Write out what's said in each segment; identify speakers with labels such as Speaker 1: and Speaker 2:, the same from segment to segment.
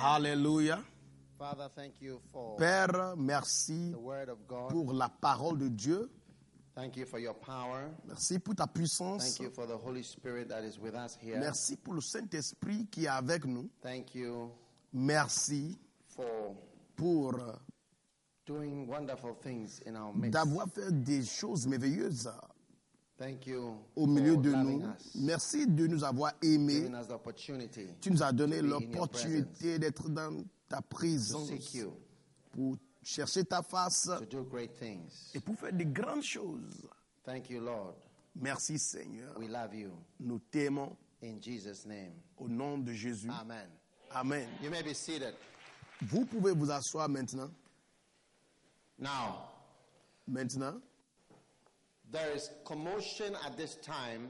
Speaker 1: Alléluia.
Speaker 2: Father, thank you for
Speaker 1: Père, merci
Speaker 2: the word of God.
Speaker 1: pour la parole de Dieu.
Speaker 2: Thank you for your power.
Speaker 1: Merci pour ta puissance.
Speaker 2: Thank you for the Holy Spirit that is with us here.
Speaker 1: Merci pour le Saint-Esprit qui est avec nous.
Speaker 2: Thank you
Speaker 1: Merci
Speaker 2: for
Speaker 1: pour
Speaker 2: doing wonderful things in our midst.
Speaker 1: d'avoir fait des choses merveilleuses
Speaker 2: Thank you
Speaker 1: au milieu
Speaker 2: for
Speaker 1: de
Speaker 2: loving
Speaker 1: nous.
Speaker 2: us,
Speaker 1: Merci de nous avoir aimés.
Speaker 2: giving us the opportunity
Speaker 1: Tu nous as donné
Speaker 2: to be in your
Speaker 1: l'opportunité d'être dans ta
Speaker 2: to
Speaker 1: présence
Speaker 2: seek you,
Speaker 1: pour chercher ta face
Speaker 2: to do great things.
Speaker 1: et pour faire de grandes choses.
Speaker 2: Thank you, Lord.
Speaker 1: Merci Seigneur.
Speaker 2: We love you.
Speaker 1: Nous t'aimons
Speaker 2: In Jesus' name.
Speaker 1: au nom de Jésus.
Speaker 2: Amen.
Speaker 1: Amen.
Speaker 2: You may be seated.
Speaker 1: Vous pouvez vous asseoir maintenant.
Speaker 2: Now,
Speaker 1: Maintenant,
Speaker 2: there is commotion at this time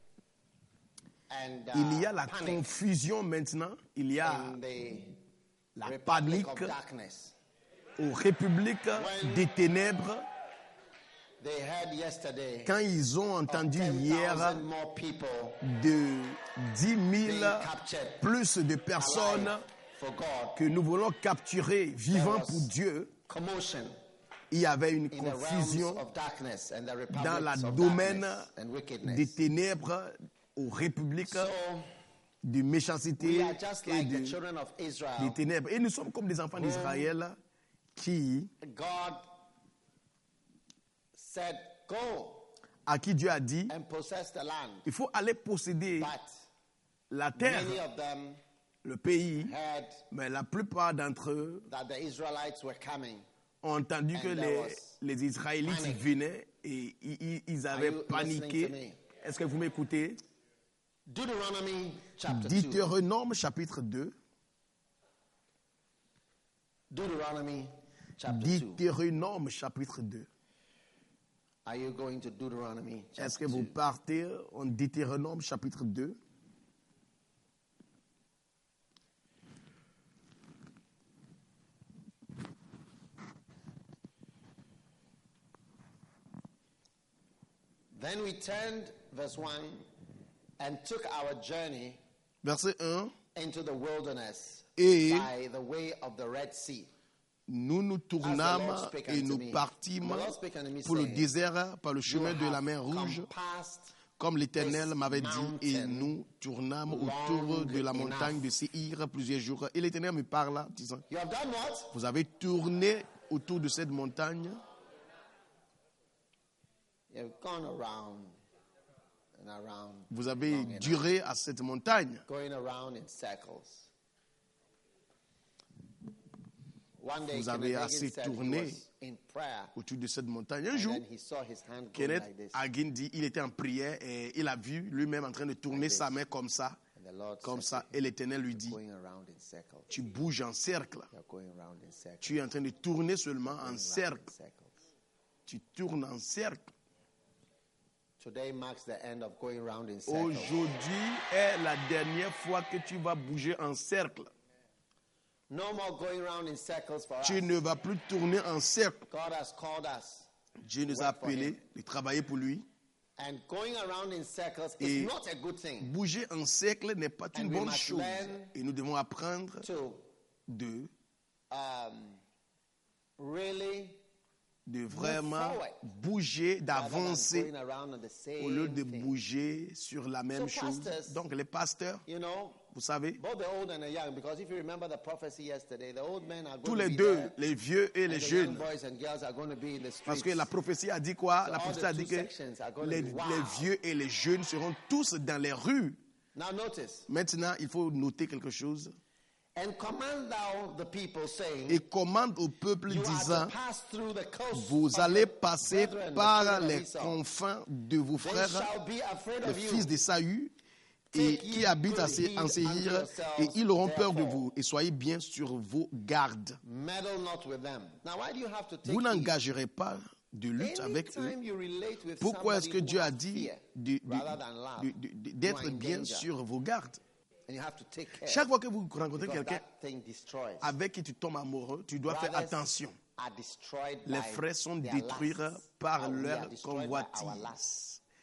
Speaker 2: and
Speaker 1: il y a la
Speaker 2: panic
Speaker 1: confusion maintenant. Il y a
Speaker 2: in the
Speaker 1: la
Speaker 2: republic
Speaker 1: panique
Speaker 2: of darkness.
Speaker 1: aux républiques des ténèbres.
Speaker 2: They heard yesterday
Speaker 1: Quand ils ont
Speaker 2: of
Speaker 1: entendu
Speaker 2: 10,000
Speaker 1: hier
Speaker 2: more people
Speaker 1: de 10
Speaker 2: being
Speaker 1: 000
Speaker 2: captured
Speaker 1: plus de personnes
Speaker 2: alive for God.
Speaker 1: que nous voulons capturer vivants
Speaker 2: There was
Speaker 1: pour Dieu,
Speaker 2: commotion
Speaker 1: il y avait une
Speaker 2: in the realms
Speaker 1: confusion
Speaker 2: of darkness and the
Speaker 1: dans
Speaker 2: republics
Speaker 1: le
Speaker 2: of
Speaker 1: domaine
Speaker 2: darkness and wickedness.
Speaker 1: des ténèbres aux républiques
Speaker 2: So
Speaker 1: de
Speaker 2: we
Speaker 1: méchanceté
Speaker 2: are just
Speaker 1: et
Speaker 2: like the
Speaker 1: des
Speaker 2: children of Israel.
Speaker 1: ténèbres. Et nous sommes comme des enfants d'Israël qui,
Speaker 2: God said, "Go
Speaker 1: à qui Dieu a dit,
Speaker 2: and possess the land."
Speaker 1: il faut aller posséder
Speaker 2: But
Speaker 1: la terre,
Speaker 2: many of them
Speaker 1: le pays,
Speaker 2: heard
Speaker 1: mais la plupart d'entre eux
Speaker 2: that the Israelites were coming.
Speaker 1: ont entendu que
Speaker 2: And there was
Speaker 1: les Israélites
Speaker 2: panic.
Speaker 1: venaient et ils avaient
Speaker 2: you
Speaker 1: paniqué.
Speaker 2: listening to me?
Speaker 1: Est-ce que vous m'écoutez?
Speaker 2: Deuteronomy chapter 2.
Speaker 1: Deutéronome chapitre 2.
Speaker 2: Deuteronomy chapter 2.
Speaker 1: Deutéronome chapitre 2.
Speaker 2: Are you going to Deuteronomy
Speaker 1: Est-ce que
Speaker 2: chapter
Speaker 1: vous
Speaker 2: 2?
Speaker 1: partez en Deutéronome chapitre 2?
Speaker 2: Then we turned, verse 1, and took our journey
Speaker 1: Verset 1.
Speaker 2: into the wilderness
Speaker 1: Et
Speaker 2: by the way of the Red Sea.
Speaker 1: nous nous
Speaker 2: As the Lord
Speaker 1: tournâmes
Speaker 2: spake
Speaker 1: et
Speaker 2: unto
Speaker 1: nous
Speaker 2: me.
Speaker 1: partîmes
Speaker 2: The Lord spake unto me,
Speaker 1: pour le
Speaker 2: saying,
Speaker 1: désert par le
Speaker 2: You
Speaker 1: chemin de la
Speaker 2: have
Speaker 1: mer Rouge,
Speaker 2: come past
Speaker 1: comme l'Éternel m'avait dit, et
Speaker 2: mountain
Speaker 1: nous tournâmes autour de la montagne de Séhir plusieurs jours. Et l'Éternel me parla, disant,
Speaker 2: You have done what?
Speaker 1: vous avez tourné autour de cette montagne,
Speaker 2: You have gone around and around,
Speaker 1: vous avez
Speaker 2: long enough.
Speaker 1: duré à cette montagne.
Speaker 2: Going around in circles. One day,
Speaker 1: Vous avez
Speaker 2: Kenneth
Speaker 1: assez
Speaker 2: Hagin said he
Speaker 1: tourné
Speaker 2: was in prayer,
Speaker 1: autour de cette montagne. Un
Speaker 2: and
Speaker 1: jour,
Speaker 2: then he saw his hand going
Speaker 1: Kenneth
Speaker 2: like this.
Speaker 1: Hagin dit, il était en prière et il a vu lui-même en train de tourner
Speaker 2: Like
Speaker 1: sa
Speaker 2: this.
Speaker 1: main comme ça,
Speaker 2: And the Lord
Speaker 1: comme
Speaker 2: said
Speaker 1: ça. Et l'Éternel lui
Speaker 2: to
Speaker 1: dit,
Speaker 2: him, going around in circles.
Speaker 1: tu bouges en cercle.
Speaker 2: You're going around in circles.
Speaker 1: Tu es en train de tourner seulement en
Speaker 2: Going around
Speaker 1: cercle.
Speaker 2: in circles.
Speaker 1: Tu tournes en cercle.
Speaker 2: Today marks the end of going around in circles.
Speaker 1: Aujourd'hui est la dernière fois que tu vas bouger en cercle.
Speaker 2: No more going around in circles for
Speaker 1: Tu
Speaker 2: us.
Speaker 1: ne vas plus tourner en cercle.
Speaker 2: God has called us.
Speaker 1: Dieu nous a
Speaker 2: Work for
Speaker 1: appelés
Speaker 2: him.
Speaker 1: de travailler pour lui.
Speaker 2: And going around in circles
Speaker 1: Et
Speaker 2: is not a good thing.
Speaker 1: bouger en cercle n'est pas
Speaker 2: And
Speaker 1: une
Speaker 2: we
Speaker 1: bonne
Speaker 2: must
Speaker 1: chose.
Speaker 2: learn
Speaker 1: Et nous devons apprendre
Speaker 2: To
Speaker 1: de
Speaker 2: really
Speaker 1: vraiment
Speaker 2: forward.
Speaker 1: bouger,
Speaker 2: rather than
Speaker 1: d'avancer
Speaker 2: going around on the same
Speaker 1: au lieu de
Speaker 2: thing.
Speaker 1: bouger sur la même
Speaker 2: So
Speaker 1: chose.
Speaker 2: pastors,
Speaker 1: Donc les pasteurs,
Speaker 2: You know,
Speaker 1: vous savez,
Speaker 2: both the old and the young, because if you remember the prophecy yesterday, the old men are
Speaker 1: tous
Speaker 2: going to
Speaker 1: les
Speaker 2: be
Speaker 1: deux,
Speaker 2: there,
Speaker 1: les vieux et
Speaker 2: and
Speaker 1: les
Speaker 2: the young
Speaker 1: jeunes,
Speaker 2: boys and girls are going to be in the
Speaker 1: parce
Speaker 2: streets.
Speaker 1: que la prophétie a dit quoi?
Speaker 2: So
Speaker 1: La
Speaker 2: all
Speaker 1: prophétie
Speaker 2: the
Speaker 1: a dit
Speaker 2: two
Speaker 1: que
Speaker 2: sections are going
Speaker 1: les
Speaker 2: to be wow.
Speaker 1: vieux et les jeunes seront tous dans les rues.
Speaker 2: Now notice,
Speaker 1: Maintenant, il faut noter quelque chose.
Speaker 2: and command thou the people, saying,
Speaker 1: Et commande au peuple
Speaker 2: You are
Speaker 1: disant,
Speaker 2: to pass through the coast
Speaker 1: vous
Speaker 2: of
Speaker 1: allez
Speaker 2: your
Speaker 1: passer
Speaker 2: brethren, the
Speaker 1: par
Speaker 2: children of
Speaker 1: les
Speaker 2: Esau.
Speaker 1: confins de vos
Speaker 2: They
Speaker 1: frères,
Speaker 2: shall be afraid
Speaker 1: les
Speaker 2: of you.
Speaker 1: fils d'Ésaü, et
Speaker 2: Take ye
Speaker 1: qui habitent
Speaker 2: good
Speaker 1: en
Speaker 2: heed
Speaker 1: Séhir,
Speaker 2: unto yourselves,
Speaker 1: et ils auront peur de
Speaker 2: therefore.
Speaker 1: vous, et soyez bien sur vos gardes.
Speaker 2: Meddle not with them. Now, why do you have to take
Speaker 1: Vous
Speaker 2: heed?
Speaker 1: n'engagerez pas de lutte avec eux.
Speaker 2: Anytime you relate with
Speaker 1: Pourquoi est-ce que
Speaker 2: somebody
Speaker 1: Dieu
Speaker 2: who
Speaker 1: a
Speaker 2: has
Speaker 1: dit
Speaker 2: fear,
Speaker 1: de-
Speaker 2: rather than love,
Speaker 1: d'être
Speaker 2: you are in
Speaker 1: bien
Speaker 2: danger.
Speaker 1: sur vos gardes?
Speaker 2: And you have to take care.
Speaker 1: Chaque fois que vous rencontrez
Speaker 2: Because
Speaker 1: quelqu'un
Speaker 2: that thing destroys.
Speaker 1: avec qui tu tombes amoureux, tu dois faire
Speaker 2: Brothers
Speaker 1: attention.
Speaker 2: are destroyed
Speaker 1: Les
Speaker 2: by
Speaker 1: frères sont
Speaker 2: their
Speaker 1: détruits
Speaker 2: lusts.
Speaker 1: par
Speaker 2: We
Speaker 1: leur
Speaker 2: are destroyed by our
Speaker 1: convoitise.
Speaker 2: lusts.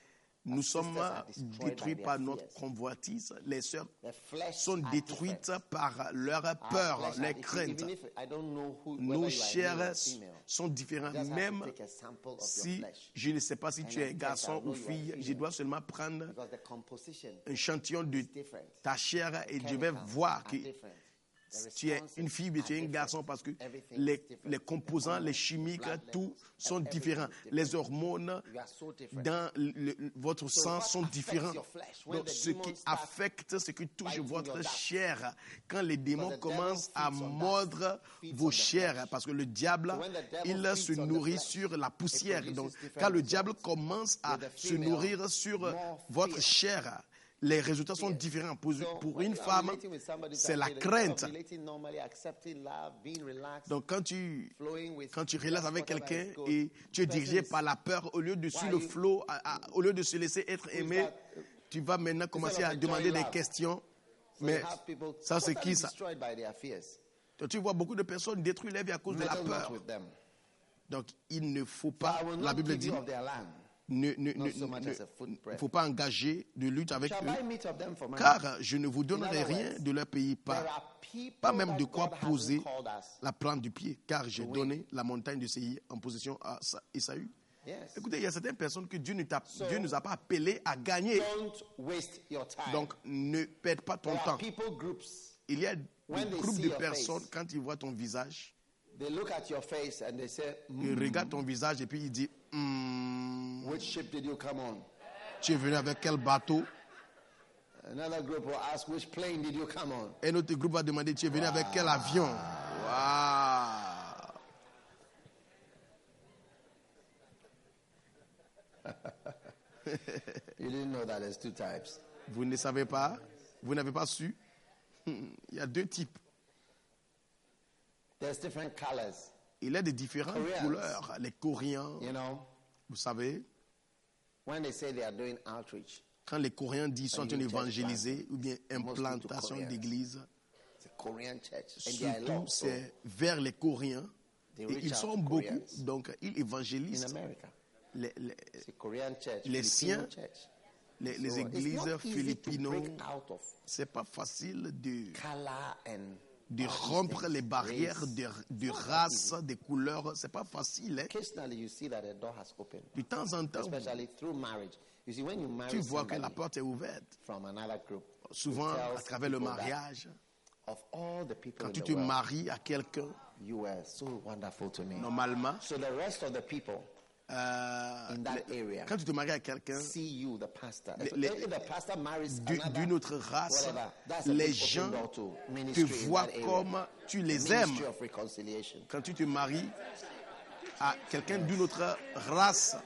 Speaker 1: Nous sommes
Speaker 2: sisters are destroyed by
Speaker 1: détruits
Speaker 2: their
Speaker 1: par notre
Speaker 2: fears.
Speaker 1: convoitise. Les sœurs
Speaker 2: The flesh
Speaker 1: sont
Speaker 2: are
Speaker 1: détruites
Speaker 2: different.
Speaker 1: par leur
Speaker 2: Our
Speaker 1: peur,
Speaker 2: flesh
Speaker 1: les
Speaker 2: are-
Speaker 1: craintes.
Speaker 2: Even if I don't know who,
Speaker 1: Nos
Speaker 2: whether you are
Speaker 1: chairs
Speaker 2: male or female,
Speaker 1: sont différents.
Speaker 2: just have to
Speaker 1: Même
Speaker 2: take a sample of your
Speaker 1: si
Speaker 2: flesh.
Speaker 1: je ne sais pas si
Speaker 2: And
Speaker 1: tu es
Speaker 2: then
Speaker 1: garçon
Speaker 2: I'll know
Speaker 1: ou
Speaker 2: you are
Speaker 1: fille,
Speaker 2: female.
Speaker 1: je dois seulement prendre
Speaker 2: Because the composition
Speaker 1: un échantillon de
Speaker 2: is different.
Speaker 1: ta chair et
Speaker 2: The
Speaker 1: je vais
Speaker 2: chemicals
Speaker 1: voir
Speaker 2: are
Speaker 1: que
Speaker 2: different. The
Speaker 1: tu es
Speaker 2: responses
Speaker 1: une fille ou tu es un
Speaker 2: are
Speaker 1: garçon
Speaker 2: different.
Speaker 1: parce que
Speaker 2: Everything
Speaker 1: les
Speaker 2: is different.
Speaker 1: les composants,
Speaker 2: The
Speaker 1: les
Speaker 2: hormones,
Speaker 1: chimiques,
Speaker 2: blood
Speaker 1: tout
Speaker 2: levels,
Speaker 1: sont
Speaker 2: everything
Speaker 1: différents.
Speaker 2: is different.
Speaker 1: Les hormones
Speaker 2: You are so different.
Speaker 1: dans votre
Speaker 2: So
Speaker 1: sang
Speaker 2: what
Speaker 1: sont
Speaker 2: affects
Speaker 1: différents.
Speaker 2: your flesh? When
Speaker 1: Donc,
Speaker 2: the
Speaker 1: ce
Speaker 2: demons
Speaker 1: qui
Speaker 2: start
Speaker 1: affecte, ce qui touche
Speaker 2: biting
Speaker 1: votre
Speaker 2: your ducts.
Speaker 1: chair, quand les démons
Speaker 2: the devil
Speaker 1: commencent à
Speaker 2: feeds on
Speaker 1: mordre
Speaker 2: feeds
Speaker 1: vos
Speaker 2: on the
Speaker 1: chairs,
Speaker 2: flesh.
Speaker 1: parce que le diable,
Speaker 2: So when the devil
Speaker 1: il
Speaker 2: feeds
Speaker 1: se
Speaker 2: on the
Speaker 1: nourrit
Speaker 2: flesh,
Speaker 1: sur la poussière.
Speaker 2: produces
Speaker 1: Donc,
Speaker 2: different
Speaker 1: quand le
Speaker 2: results.
Speaker 1: diable commence à
Speaker 2: With the
Speaker 1: se
Speaker 2: female,
Speaker 1: nourrir sur
Speaker 2: more
Speaker 1: votre
Speaker 2: fear.
Speaker 1: chair, les résultats sont différents. Pour
Speaker 2: So
Speaker 1: pour
Speaker 2: when
Speaker 1: une
Speaker 2: you are
Speaker 1: femme,
Speaker 2: relating with somebody,
Speaker 1: c'est
Speaker 2: you
Speaker 1: la
Speaker 2: are
Speaker 1: crainte.
Speaker 2: relating normally, accepting love, being relaxed,
Speaker 1: Donc, quand tu
Speaker 2: flowing with
Speaker 1: relates avec
Speaker 2: whatever
Speaker 1: quelqu'un
Speaker 2: is good,
Speaker 1: et tu es
Speaker 2: the
Speaker 1: dirigé
Speaker 2: person
Speaker 1: par la peur, au lieu de suivre le
Speaker 2: you-
Speaker 1: flot, au lieu de se laisser être aimé,
Speaker 2: that?
Speaker 1: tu vas maintenant commencer
Speaker 2: of
Speaker 1: à demander
Speaker 2: enjoying
Speaker 1: des
Speaker 2: love.
Speaker 1: questions.
Speaker 2: So
Speaker 1: Mais
Speaker 2: you have people
Speaker 1: ça, c'est
Speaker 2: totally
Speaker 1: qui ça?
Speaker 2: destroyed by their fears.
Speaker 1: Donc, tu vois beaucoup de personnes détruire leur vie à cause de la
Speaker 2: Meddle not
Speaker 1: peur.
Speaker 2: with them.
Speaker 1: Donc, il ne faut
Speaker 2: I
Speaker 1: pas,
Speaker 2: will
Speaker 1: la
Speaker 2: not
Speaker 1: Bible
Speaker 2: give
Speaker 1: dit,
Speaker 2: you of their land.
Speaker 1: ne
Speaker 2: so much as a footprint.
Speaker 1: faut pas engager de lutte avec
Speaker 2: Shall
Speaker 1: eux,
Speaker 2: buy meat of them for money.
Speaker 1: car je ne vous donnerai
Speaker 2: In other
Speaker 1: rien
Speaker 2: words,
Speaker 1: de leur pays,
Speaker 2: There
Speaker 1: pas
Speaker 2: are people
Speaker 1: pas même
Speaker 2: that
Speaker 1: de quoi
Speaker 2: God
Speaker 1: poser
Speaker 2: hasn't called us.
Speaker 1: la plante du pied, car j'ai
Speaker 2: Oui.
Speaker 1: donné la montagne de Séir en possession à Esaü.
Speaker 2: Yes.
Speaker 1: Écoutez, il y a certaines personnes que Dieu ne nous a pas appelés à gagner.
Speaker 2: Don't waste your time.
Speaker 1: Donc, ne perds pas ton
Speaker 2: there
Speaker 1: temps.
Speaker 2: are people groups.
Speaker 1: Il y a des
Speaker 2: When they
Speaker 1: groupes
Speaker 2: see
Speaker 1: de
Speaker 2: your
Speaker 1: personnes,
Speaker 2: face,
Speaker 1: quand ils voient ton visage,
Speaker 2: They look at your face and they say,
Speaker 1: ils regardent ton visage et puis ils disent,
Speaker 2: which ship did you come on?
Speaker 1: tu es venu avec quel bateau?
Speaker 2: Another group will ask, which plane did you come on?
Speaker 1: Un autre groupe va demander, tu es venu avec quel avion? Waouh!
Speaker 2: You didn't know that there's two types.
Speaker 1: Vous ne savez pas? Vous n'avez pas su? Il y a deux types.
Speaker 2: There's different colors.
Speaker 1: Il y a des différentes
Speaker 2: Koreans.
Speaker 1: couleurs. Les Coréens,
Speaker 2: You know,
Speaker 1: vous savez,
Speaker 2: when they say they are doing outreach,
Speaker 1: quand les Coréens disent sont en train
Speaker 2: you
Speaker 1: d'évangéliser ou bien
Speaker 2: Mostly to
Speaker 1: implantation
Speaker 2: Koreans.
Speaker 1: d'église,
Speaker 2: it's a Korean church. And they are a
Speaker 1: surtout
Speaker 2: lot. So
Speaker 1: c'est vers les Coréens.
Speaker 2: they
Speaker 1: Et
Speaker 2: reach
Speaker 1: ils
Speaker 2: out
Speaker 1: sont
Speaker 2: to
Speaker 1: beaucoup,
Speaker 2: Koreans
Speaker 1: donc ils
Speaker 2: in
Speaker 1: évangélisent
Speaker 2: America.
Speaker 1: les,
Speaker 2: It's a Korean church,
Speaker 1: les
Speaker 2: Filipino
Speaker 1: siens,
Speaker 2: church.
Speaker 1: les
Speaker 2: So
Speaker 1: églises
Speaker 2: it's not easy to
Speaker 1: philippines.
Speaker 2: break out of
Speaker 1: C'est pas facile
Speaker 2: color and
Speaker 1: de
Speaker 2: all these
Speaker 1: rompre
Speaker 2: things.
Speaker 1: les barrières
Speaker 2: Race.
Speaker 1: de race, de couleurs. C'est pas facile. Hein.
Speaker 2: Occasionally, you see that a door has opened,
Speaker 1: De temps en temps,
Speaker 2: especially through marriage. You see, when you marry
Speaker 1: tu vois que
Speaker 2: somebody
Speaker 1: la porte est ouverte.
Speaker 2: from another group,
Speaker 1: Souvent,
Speaker 2: it
Speaker 1: à
Speaker 2: tells
Speaker 1: travers le
Speaker 2: people that
Speaker 1: mariage,
Speaker 2: of all the people
Speaker 1: quand
Speaker 2: in
Speaker 1: tu
Speaker 2: the
Speaker 1: te
Speaker 2: world,
Speaker 1: maries à quelqu'un,
Speaker 2: you were so wonderful to me.
Speaker 1: normalement,
Speaker 2: So the rest of the people in that area
Speaker 1: quand tu te maries à quelqu'un
Speaker 2: see you, the pastor.
Speaker 1: Les-
Speaker 2: So
Speaker 1: les-
Speaker 2: if the pastor marries
Speaker 1: d'une
Speaker 2: another,
Speaker 1: autre race,
Speaker 2: whatever, that's a
Speaker 1: les
Speaker 2: big open
Speaker 1: gens
Speaker 2: door to
Speaker 1: te
Speaker 2: ministry in
Speaker 1: voient
Speaker 2: that area.
Speaker 1: comme tu les
Speaker 2: Ministry
Speaker 1: aimes.
Speaker 2: of reconciliation.
Speaker 1: Quand tu te maries à quelqu'un d'une autre race,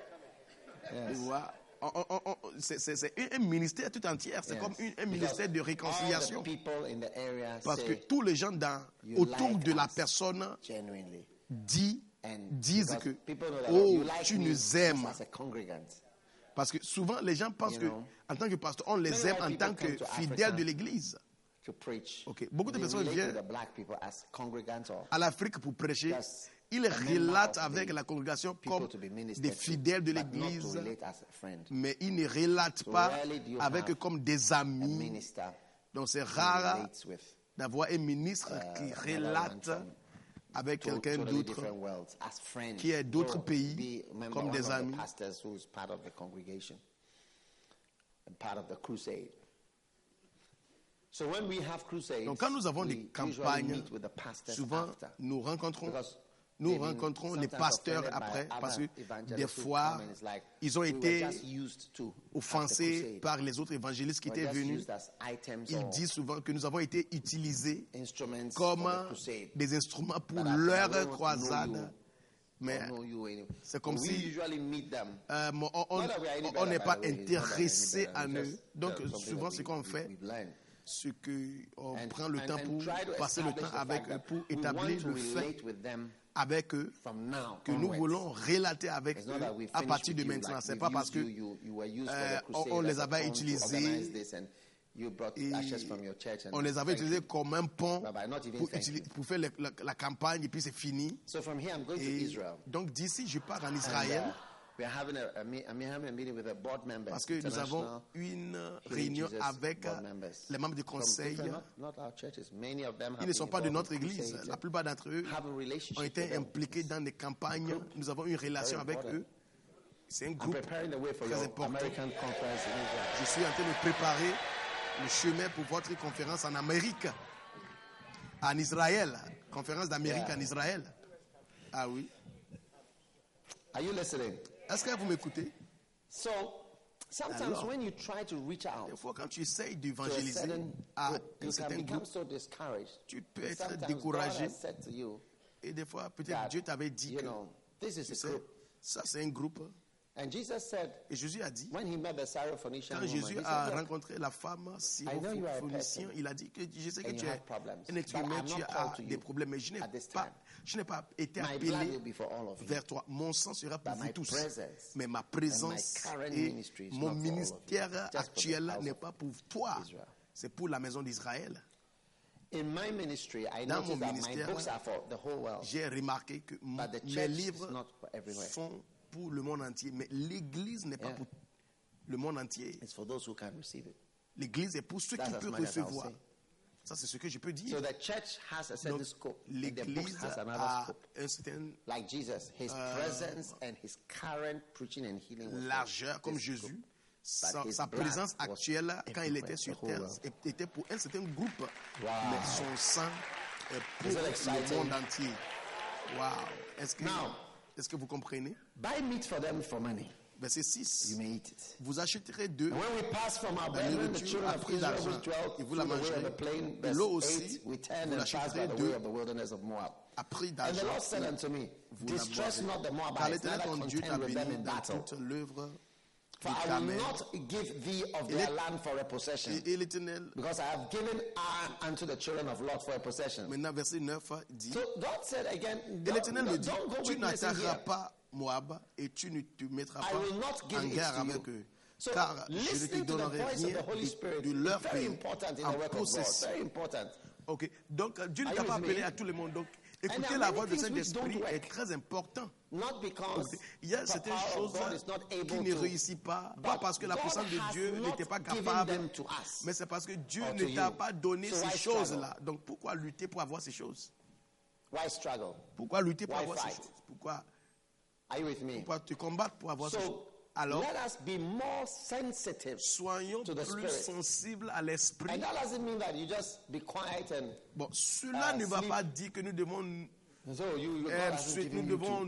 Speaker 1: tu vois, c'est un ministère tout entier. C'est
Speaker 2: Yes.
Speaker 1: comme un
Speaker 2: Because
Speaker 1: ministère de
Speaker 2: all
Speaker 1: réconciliation.
Speaker 2: the people in the area
Speaker 1: Parce que
Speaker 2: say
Speaker 1: tous les gens autour
Speaker 2: like
Speaker 1: de la
Speaker 2: us.
Speaker 1: personne
Speaker 2: genuinely.
Speaker 1: disent
Speaker 2: Because
Speaker 1: que,
Speaker 2: people know that,
Speaker 1: oh,
Speaker 2: you like
Speaker 1: tu
Speaker 2: me
Speaker 1: nous aimes.
Speaker 2: as a congregant.
Speaker 1: Parce que souvent, les gens pensent
Speaker 2: You
Speaker 1: que,
Speaker 2: know.
Speaker 1: en tant que pasteur, on les
Speaker 2: Many
Speaker 1: aime
Speaker 2: white
Speaker 1: en
Speaker 2: people
Speaker 1: tant que
Speaker 2: come to
Speaker 1: fidèles
Speaker 2: Africa.
Speaker 1: de l'Église.
Speaker 2: To preach.
Speaker 1: Ok. Beaucoup de
Speaker 2: They
Speaker 1: personnes
Speaker 2: relate
Speaker 1: viennent
Speaker 2: to the black people as congregants or
Speaker 1: à l'Afrique pour prêcher.
Speaker 2: just
Speaker 1: Ils
Speaker 2: a member
Speaker 1: relatent
Speaker 2: of
Speaker 1: avec
Speaker 2: the
Speaker 1: la congrégation
Speaker 2: people
Speaker 1: comme
Speaker 2: to be ministered
Speaker 1: des
Speaker 2: to,
Speaker 1: fidèles de
Speaker 2: but not to
Speaker 1: l'Église,
Speaker 2: relate as a friend.
Speaker 1: mais ils ne relatent
Speaker 2: So
Speaker 1: pas
Speaker 2: rarely do you
Speaker 1: avec
Speaker 2: have
Speaker 1: eux comme des
Speaker 2: A
Speaker 1: amis.
Speaker 2: minister
Speaker 1: Donc c'est
Speaker 2: who
Speaker 1: rare
Speaker 2: relates with
Speaker 1: d'avoir un ministre qui
Speaker 2: another
Speaker 1: relate
Speaker 2: one from
Speaker 1: avec quelqu'un
Speaker 2: totally
Speaker 1: d'autre
Speaker 2: different worlds as friends.
Speaker 1: qui est d'autres
Speaker 2: Or
Speaker 1: pays
Speaker 2: be a member
Speaker 1: comme
Speaker 2: of
Speaker 1: des
Speaker 2: one of the
Speaker 1: amis.
Speaker 2: pastors who is part of the congregation and part of the crusade. So when we have crusades,
Speaker 1: Donc quand nous avons des
Speaker 2: we usually
Speaker 1: campagnes,
Speaker 2: meet with the pastors
Speaker 1: souvent
Speaker 2: after.
Speaker 1: nous rencontrons
Speaker 2: Because
Speaker 1: les
Speaker 2: sometimes
Speaker 1: pasteurs
Speaker 2: offended by
Speaker 1: après parce que
Speaker 2: other evangelists
Speaker 1: des
Speaker 2: who
Speaker 1: fois
Speaker 2: come and it's like,
Speaker 1: ils ont
Speaker 2: we were
Speaker 1: été
Speaker 2: just used to at the
Speaker 1: offensés
Speaker 2: crusade.
Speaker 1: par les autres évangélistes qui
Speaker 2: We're
Speaker 1: étaient
Speaker 2: just
Speaker 1: venus.
Speaker 2: used as items
Speaker 1: Ils
Speaker 2: or
Speaker 1: disent souvent que nous avons été utilisés
Speaker 2: instruments
Speaker 1: comme
Speaker 2: for the crusade.
Speaker 1: des instruments pour
Speaker 2: But I
Speaker 1: leur
Speaker 2: don't
Speaker 1: croisade.
Speaker 2: know
Speaker 1: Mais
Speaker 2: Or know you anyway.
Speaker 1: c'est comme
Speaker 2: we
Speaker 1: si
Speaker 2: usually meet them.
Speaker 1: on
Speaker 2: Not that we are any
Speaker 1: on
Speaker 2: better,
Speaker 1: n'est
Speaker 2: by
Speaker 1: pas
Speaker 2: the way. It's not that we are any
Speaker 1: intéressé
Speaker 2: better.
Speaker 1: à
Speaker 2: It's
Speaker 1: eux.
Speaker 2: just
Speaker 1: Donc
Speaker 2: something
Speaker 1: souvent
Speaker 2: that
Speaker 1: ce qu'on fait,
Speaker 2: we've learned.
Speaker 1: c'est qu'on
Speaker 2: And-
Speaker 1: prend le temps
Speaker 2: and
Speaker 1: pour
Speaker 2: try to
Speaker 1: passer le
Speaker 2: establish
Speaker 1: temps
Speaker 2: the
Speaker 1: avec
Speaker 2: fact
Speaker 1: eux,
Speaker 2: that
Speaker 1: pour
Speaker 2: we
Speaker 1: établir
Speaker 2: want to
Speaker 1: le fait
Speaker 2: relate with them
Speaker 1: avec eux
Speaker 2: from now
Speaker 1: que nous
Speaker 2: onwards.
Speaker 1: voulons relater avec
Speaker 2: It's
Speaker 1: eux
Speaker 2: not that we
Speaker 1: à
Speaker 2: finish
Speaker 1: partir de
Speaker 2: with you,
Speaker 1: maintenant.
Speaker 2: like
Speaker 1: C'est
Speaker 2: we've
Speaker 1: pas parce
Speaker 2: used
Speaker 1: que
Speaker 2: you were used for the
Speaker 1: on
Speaker 2: crusade
Speaker 1: les
Speaker 2: as a
Speaker 1: avait
Speaker 2: pawn to
Speaker 1: utilisés
Speaker 2: organize this and you brought
Speaker 1: et
Speaker 2: ashes from your church and
Speaker 1: on les avait
Speaker 2: thank
Speaker 1: utilisés
Speaker 2: you.
Speaker 1: comme un pont
Speaker 2: Bye bye, not even
Speaker 1: pour,
Speaker 2: thank you.
Speaker 1: pour faire la campagne et puis c'est fini.
Speaker 2: So from here I'm going to
Speaker 1: Et
Speaker 2: Israel.
Speaker 1: donc d'ici, je pars en Israël.
Speaker 2: We are having a meeting with the board members.
Speaker 1: Parce que nous avons une réunion avec les membres du conseil.
Speaker 2: Not our churches. Many of them have
Speaker 1: Ils ne sont pas de
Speaker 2: been
Speaker 1: notre
Speaker 2: involved in
Speaker 1: église.
Speaker 2: crusades
Speaker 1: La plupart d'entre eux
Speaker 2: have a relationship
Speaker 1: ont été
Speaker 2: with them.
Speaker 1: impliqués dans des campagnes. Nous avons une relation
Speaker 2: Very
Speaker 1: avec
Speaker 2: important.
Speaker 1: eux. C'est un
Speaker 2: I'm
Speaker 1: groupe
Speaker 2: preparing the way for
Speaker 1: très
Speaker 2: your
Speaker 1: important.
Speaker 2: American conference in Israel.
Speaker 1: Je suis en train de préparer le chemin pour votre conférence en Amérique, en Israël. Conférence d'Amérique
Speaker 2: Yeah.
Speaker 1: en Israël. Ah oui.
Speaker 2: Are you listening?
Speaker 1: Est-ce que vous m'écoutez?
Speaker 2: So, sometimes
Speaker 1: Alors,
Speaker 2: when you try to reach out
Speaker 1: Des fois, quand tu essayes
Speaker 2: to a
Speaker 1: d'évangéliser
Speaker 2: certain
Speaker 1: à
Speaker 2: group,
Speaker 1: un
Speaker 2: you can
Speaker 1: certain
Speaker 2: become
Speaker 1: groupe,
Speaker 2: so discouraged.
Speaker 1: tu peux
Speaker 2: But
Speaker 1: être
Speaker 2: sometimes God
Speaker 1: découragé.
Speaker 2: has said to you
Speaker 1: Et des fois, peut-être
Speaker 2: that,
Speaker 1: Dieu t'avait dit
Speaker 2: you
Speaker 1: que,
Speaker 2: know, this is
Speaker 1: tu
Speaker 2: a
Speaker 1: sais,
Speaker 2: group.
Speaker 1: ça c'est un groupe.
Speaker 2: And Jesus said,
Speaker 1: Et Jésus a dit,
Speaker 2: when he met the Syrophoenician
Speaker 1: quand
Speaker 2: woman,
Speaker 1: Jésus
Speaker 2: he
Speaker 1: a
Speaker 2: said, look,
Speaker 1: rencontré la femme
Speaker 2: I know you are a
Speaker 1: syrophénicien,
Speaker 2: person
Speaker 1: il a dit que je sais que
Speaker 2: and
Speaker 1: tu
Speaker 2: you
Speaker 1: es
Speaker 2: have problems,
Speaker 1: un être
Speaker 2: but
Speaker 1: humain,
Speaker 2: I'm
Speaker 1: tu
Speaker 2: not
Speaker 1: as
Speaker 2: called to
Speaker 1: des
Speaker 2: you
Speaker 1: problèmes, mais je
Speaker 2: at this
Speaker 1: n'ai pas été
Speaker 2: my blood
Speaker 1: appelé
Speaker 2: will be for all of you.
Speaker 1: vers toi. Mon sang sera pour
Speaker 2: But
Speaker 1: vous
Speaker 2: my
Speaker 1: tous.
Speaker 2: presence
Speaker 1: Mais ma
Speaker 2: and
Speaker 1: présence
Speaker 2: my current
Speaker 1: et
Speaker 2: ministry is
Speaker 1: mon
Speaker 2: not for all of you,
Speaker 1: ministère
Speaker 2: just for the
Speaker 1: actuel
Speaker 2: house
Speaker 1: n'est
Speaker 2: of
Speaker 1: pas pour toi.
Speaker 2: Israel.
Speaker 1: C'est pour la maison d'Israël.
Speaker 2: In my ministry, I
Speaker 1: Dans
Speaker 2: notice
Speaker 1: mon
Speaker 2: that my
Speaker 1: ministère,
Speaker 2: books are for the whole world.
Speaker 1: J'ai remarqué que
Speaker 2: But the
Speaker 1: mes
Speaker 2: church
Speaker 1: livres
Speaker 2: is not for everywhere.
Speaker 1: sont pour le monde entier. Mais l'Église n'est pas
Speaker 2: Yeah.
Speaker 1: pour le monde entier.
Speaker 2: It's for those who can receive it.
Speaker 1: L'Église est pour ceux
Speaker 2: That's
Speaker 1: qui
Speaker 2: as
Speaker 1: peuvent
Speaker 2: much as I'll
Speaker 1: recevoir.
Speaker 2: say.
Speaker 1: Ça, c'est ce que je peux dire.
Speaker 2: So the church has a certain
Speaker 1: Donc,
Speaker 2: scope. And the books
Speaker 1: l'Église
Speaker 2: has another
Speaker 1: a
Speaker 2: scope.
Speaker 1: un certain
Speaker 2: Like Jesus, his presence and his current preaching and healing was
Speaker 1: largeur, comme
Speaker 2: this
Speaker 1: Jésus.
Speaker 2: group.
Speaker 1: Sa
Speaker 2: his
Speaker 1: présence
Speaker 2: blood was
Speaker 1: actuelle, quand il était
Speaker 2: everywhere,
Speaker 1: sur
Speaker 2: the whole
Speaker 1: terre,
Speaker 2: world.
Speaker 1: était pour un certain groupe.
Speaker 2: Wow.
Speaker 1: Mais son sang est pour
Speaker 2: Is it
Speaker 1: le
Speaker 2: exciting?
Speaker 1: monde entier. Wow.
Speaker 2: Now-
Speaker 1: Est-ce que vous comprenez?
Speaker 2: Buy meat for them for money.
Speaker 1: Verset 6.
Speaker 2: You may eat it.
Speaker 1: Vous achèterez d'eux
Speaker 2: And when we pass from our
Speaker 1: la
Speaker 2: brethren, the
Speaker 1: nourriture
Speaker 2: children
Speaker 1: à
Speaker 2: of
Speaker 1: prix
Speaker 2: Israel
Speaker 1: d'argent,
Speaker 2: which dwelt
Speaker 1: et vous
Speaker 2: through
Speaker 1: la
Speaker 2: the way of
Speaker 1: mangerez.
Speaker 2: the plain,
Speaker 1: Et
Speaker 2: verse
Speaker 1: l'eau aussi,
Speaker 2: 8, we turn
Speaker 1: vous
Speaker 2: and pass by
Speaker 1: l'achèterez
Speaker 2: the way
Speaker 1: d'eux
Speaker 2: of the wilderness of Moab.
Speaker 1: à prix
Speaker 2: And the
Speaker 1: d'argent.
Speaker 2: Lord said unto me,
Speaker 1: Vous la
Speaker 2: distress
Speaker 1: boirez.
Speaker 2: not the
Speaker 1: Car
Speaker 2: Moabites,
Speaker 1: l'Éternel
Speaker 2: neither
Speaker 1: ton Dieu t'a
Speaker 2: contend with them
Speaker 1: béni
Speaker 2: in
Speaker 1: dans
Speaker 2: battle.
Speaker 1: toute l'œuvre
Speaker 2: For
Speaker 1: de
Speaker 2: I
Speaker 1: ta
Speaker 2: will
Speaker 1: main.
Speaker 2: not give thee of
Speaker 1: Et
Speaker 2: their
Speaker 1: l'É-
Speaker 2: land for a possession,
Speaker 1: Et l'Éternel,
Speaker 2: because I have given Ar unto the children of Lot for a possession.
Speaker 1: maintenant verset 9 dit,
Speaker 2: So God said again,
Speaker 1: et l'Éternel me dit,
Speaker 2: don't go
Speaker 1: tu
Speaker 2: witnessing
Speaker 1: n'attaqueras
Speaker 2: here.
Speaker 1: pas Moab et tu ne te mettras
Speaker 2: I
Speaker 1: pas
Speaker 2: will not give
Speaker 1: en
Speaker 2: it
Speaker 1: guerre
Speaker 2: to you.
Speaker 1: avec eux.
Speaker 2: So
Speaker 1: Car je ne te
Speaker 2: listening to the
Speaker 1: donnerai
Speaker 2: voice of
Speaker 1: rien
Speaker 2: the Holy Spirit
Speaker 1: de leur
Speaker 2: is very
Speaker 1: pays
Speaker 2: important in the
Speaker 1: en
Speaker 2: work of God.
Speaker 1: possession.
Speaker 2: Very important.
Speaker 1: Ok, donc Dieu ne
Speaker 2: Are
Speaker 1: t'a
Speaker 2: you
Speaker 1: pas
Speaker 2: with
Speaker 1: appelé
Speaker 2: me?
Speaker 1: à tout le monde. Donc
Speaker 2: there
Speaker 1: écouter
Speaker 2: are
Speaker 1: la
Speaker 2: many
Speaker 1: voix de
Speaker 2: things which
Speaker 1: Saint-Esprit
Speaker 2: don't work.
Speaker 1: est très important.
Speaker 2: Not because
Speaker 1: Il y a
Speaker 2: the
Speaker 1: certaines
Speaker 2: power
Speaker 1: choses
Speaker 2: of God is not
Speaker 1: qui
Speaker 2: able
Speaker 1: ne
Speaker 2: to,
Speaker 1: réussissent pas,
Speaker 2: but
Speaker 1: pas parce que la
Speaker 2: God
Speaker 1: puissance de
Speaker 2: has
Speaker 1: Dieu
Speaker 2: not
Speaker 1: n'était pas
Speaker 2: given
Speaker 1: capable,
Speaker 2: them to us
Speaker 1: mais c'est parce que Dieu
Speaker 2: or
Speaker 1: ne
Speaker 2: to
Speaker 1: t'a
Speaker 2: you.
Speaker 1: pas donné
Speaker 2: So
Speaker 1: ces
Speaker 2: why
Speaker 1: choses-là. Donc pourquoi lutter pour avoir ces choses?
Speaker 2: Why struggle?
Speaker 1: Pourquoi lutter pour
Speaker 2: Why
Speaker 1: avoir
Speaker 2: fight?
Speaker 1: ces choses? Pourquoi
Speaker 2: Are you with me?
Speaker 1: te combattre pour avoir ces choses?
Speaker 2: So
Speaker 1: Alors,
Speaker 2: let us be more sensitive.
Speaker 1: soyons
Speaker 2: to the
Speaker 1: plus
Speaker 2: Spirit.
Speaker 1: sensibles à l'esprit.
Speaker 2: And that doesn't mean that you just be quiet and
Speaker 1: Bon, cela ne va
Speaker 2: sleep.
Speaker 1: pas dire que nous devons
Speaker 2: so God hasn't
Speaker 1: nous
Speaker 2: given you
Speaker 1: devons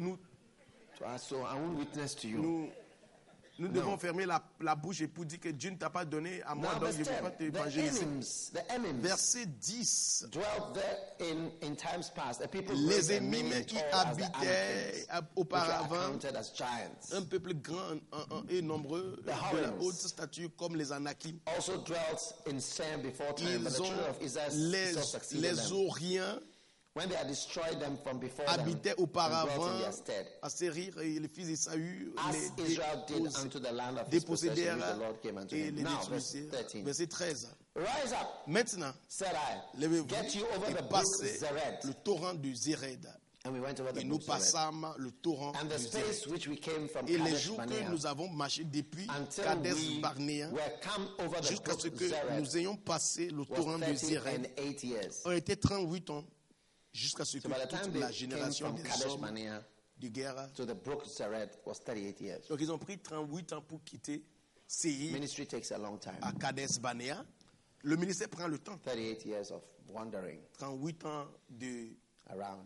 Speaker 2: to us, so I won't witness to you.
Speaker 1: nous devons fermer la bouche et pour dire que Dieu ne t'a pas donné à moi,
Speaker 2: Now,
Speaker 1: donc
Speaker 2: verse
Speaker 1: je ne
Speaker 2: 10,
Speaker 1: vais pas
Speaker 2: the
Speaker 1: t'évangéliser.
Speaker 2: enemies
Speaker 1: Verset 10.
Speaker 2: dwelt there in times past. The people
Speaker 1: Les
Speaker 2: great and
Speaker 1: ennemis
Speaker 2: many
Speaker 1: qui
Speaker 2: tall as the
Speaker 1: habitaient
Speaker 2: Anakims, which were
Speaker 1: auparavant,
Speaker 2: counted as giants,
Speaker 1: un peuple grand et nombreux de la
Speaker 2: Horims.
Speaker 1: haute stature comme les Anakim.
Speaker 2: also dwelt in Sam before time, but the
Speaker 1: Ils
Speaker 2: children
Speaker 1: ont
Speaker 2: of Israel succeeded
Speaker 1: les
Speaker 2: them.
Speaker 1: Oriens
Speaker 2: When they had destroyed them from before them,
Speaker 1: habitaient
Speaker 2: and dwelt
Speaker 1: auparavant
Speaker 2: in their stead,
Speaker 1: à Sérir et les fils d'Ésaü
Speaker 2: as
Speaker 1: les
Speaker 2: Israel did unto the land of his possession, which
Speaker 1: dépossédèrent
Speaker 2: the Lord gave unto
Speaker 1: et
Speaker 2: him.
Speaker 1: les
Speaker 2: Now, verse
Speaker 1: détruisirent.
Speaker 2: 13.
Speaker 1: Verset 13.
Speaker 2: Rise up,
Speaker 1: Maintenant,
Speaker 2: said I,
Speaker 1: levez-vous
Speaker 2: get you over
Speaker 1: et
Speaker 2: the brook
Speaker 1: passez
Speaker 2: Zered.
Speaker 1: le torrent du Zéred.
Speaker 2: And we went over the
Speaker 1: Et nous
Speaker 2: brook Zered.
Speaker 1: passâmes le torrent
Speaker 2: And the
Speaker 1: du
Speaker 2: space
Speaker 1: Zéred.
Speaker 2: which we came from
Speaker 1: Et les
Speaker 2: Kadesh
Speaker 1: jours que
Speaker 2: Barnea,
Speaker 1: nous avons marché depuis
Speaker 2: until
Speaker 1: Kadesh
Speaker 2: we
Speaker 1: Barnea
Speaker 2: were come over the
Speaker 1: jusqu'à
Speaker 2: brook
Speaker 1: ce que
Speaker 2: Zered,
Speaker 1: nous ayons passé le
Speaker 2: was
Speaker 1: torrent du
Speaker 2: 30
Speaker 1: Zéred,
Speaker 2: and 8 years.
Speaker 1: ont été 38 ans jusqu'à ce que
Speaker 2: So by the time
Speaker 1: toute
Speaker 2: they
Speaker 1: la
Speaker 2: came
Speaker 1: génération
Speaker 2: from
Speaker 1: des
Speaker 2: Kadesh
Speaker 1: hommes
Speaker 2: Barnea
Speaker 1: de guerre.
Speaker 2: to the brook Zered was 38 years.
Speaker 1: Donc ils ont pris 38 ans pour quitter Séir
Speaker 2: Ministry takes a long time.
Speaker 1: à Kadesh Barnea. Le ministère prend le temps.
Speaker 2: 38 years of wandering
Speaker 1: 38 ans de
Speaker 2: around.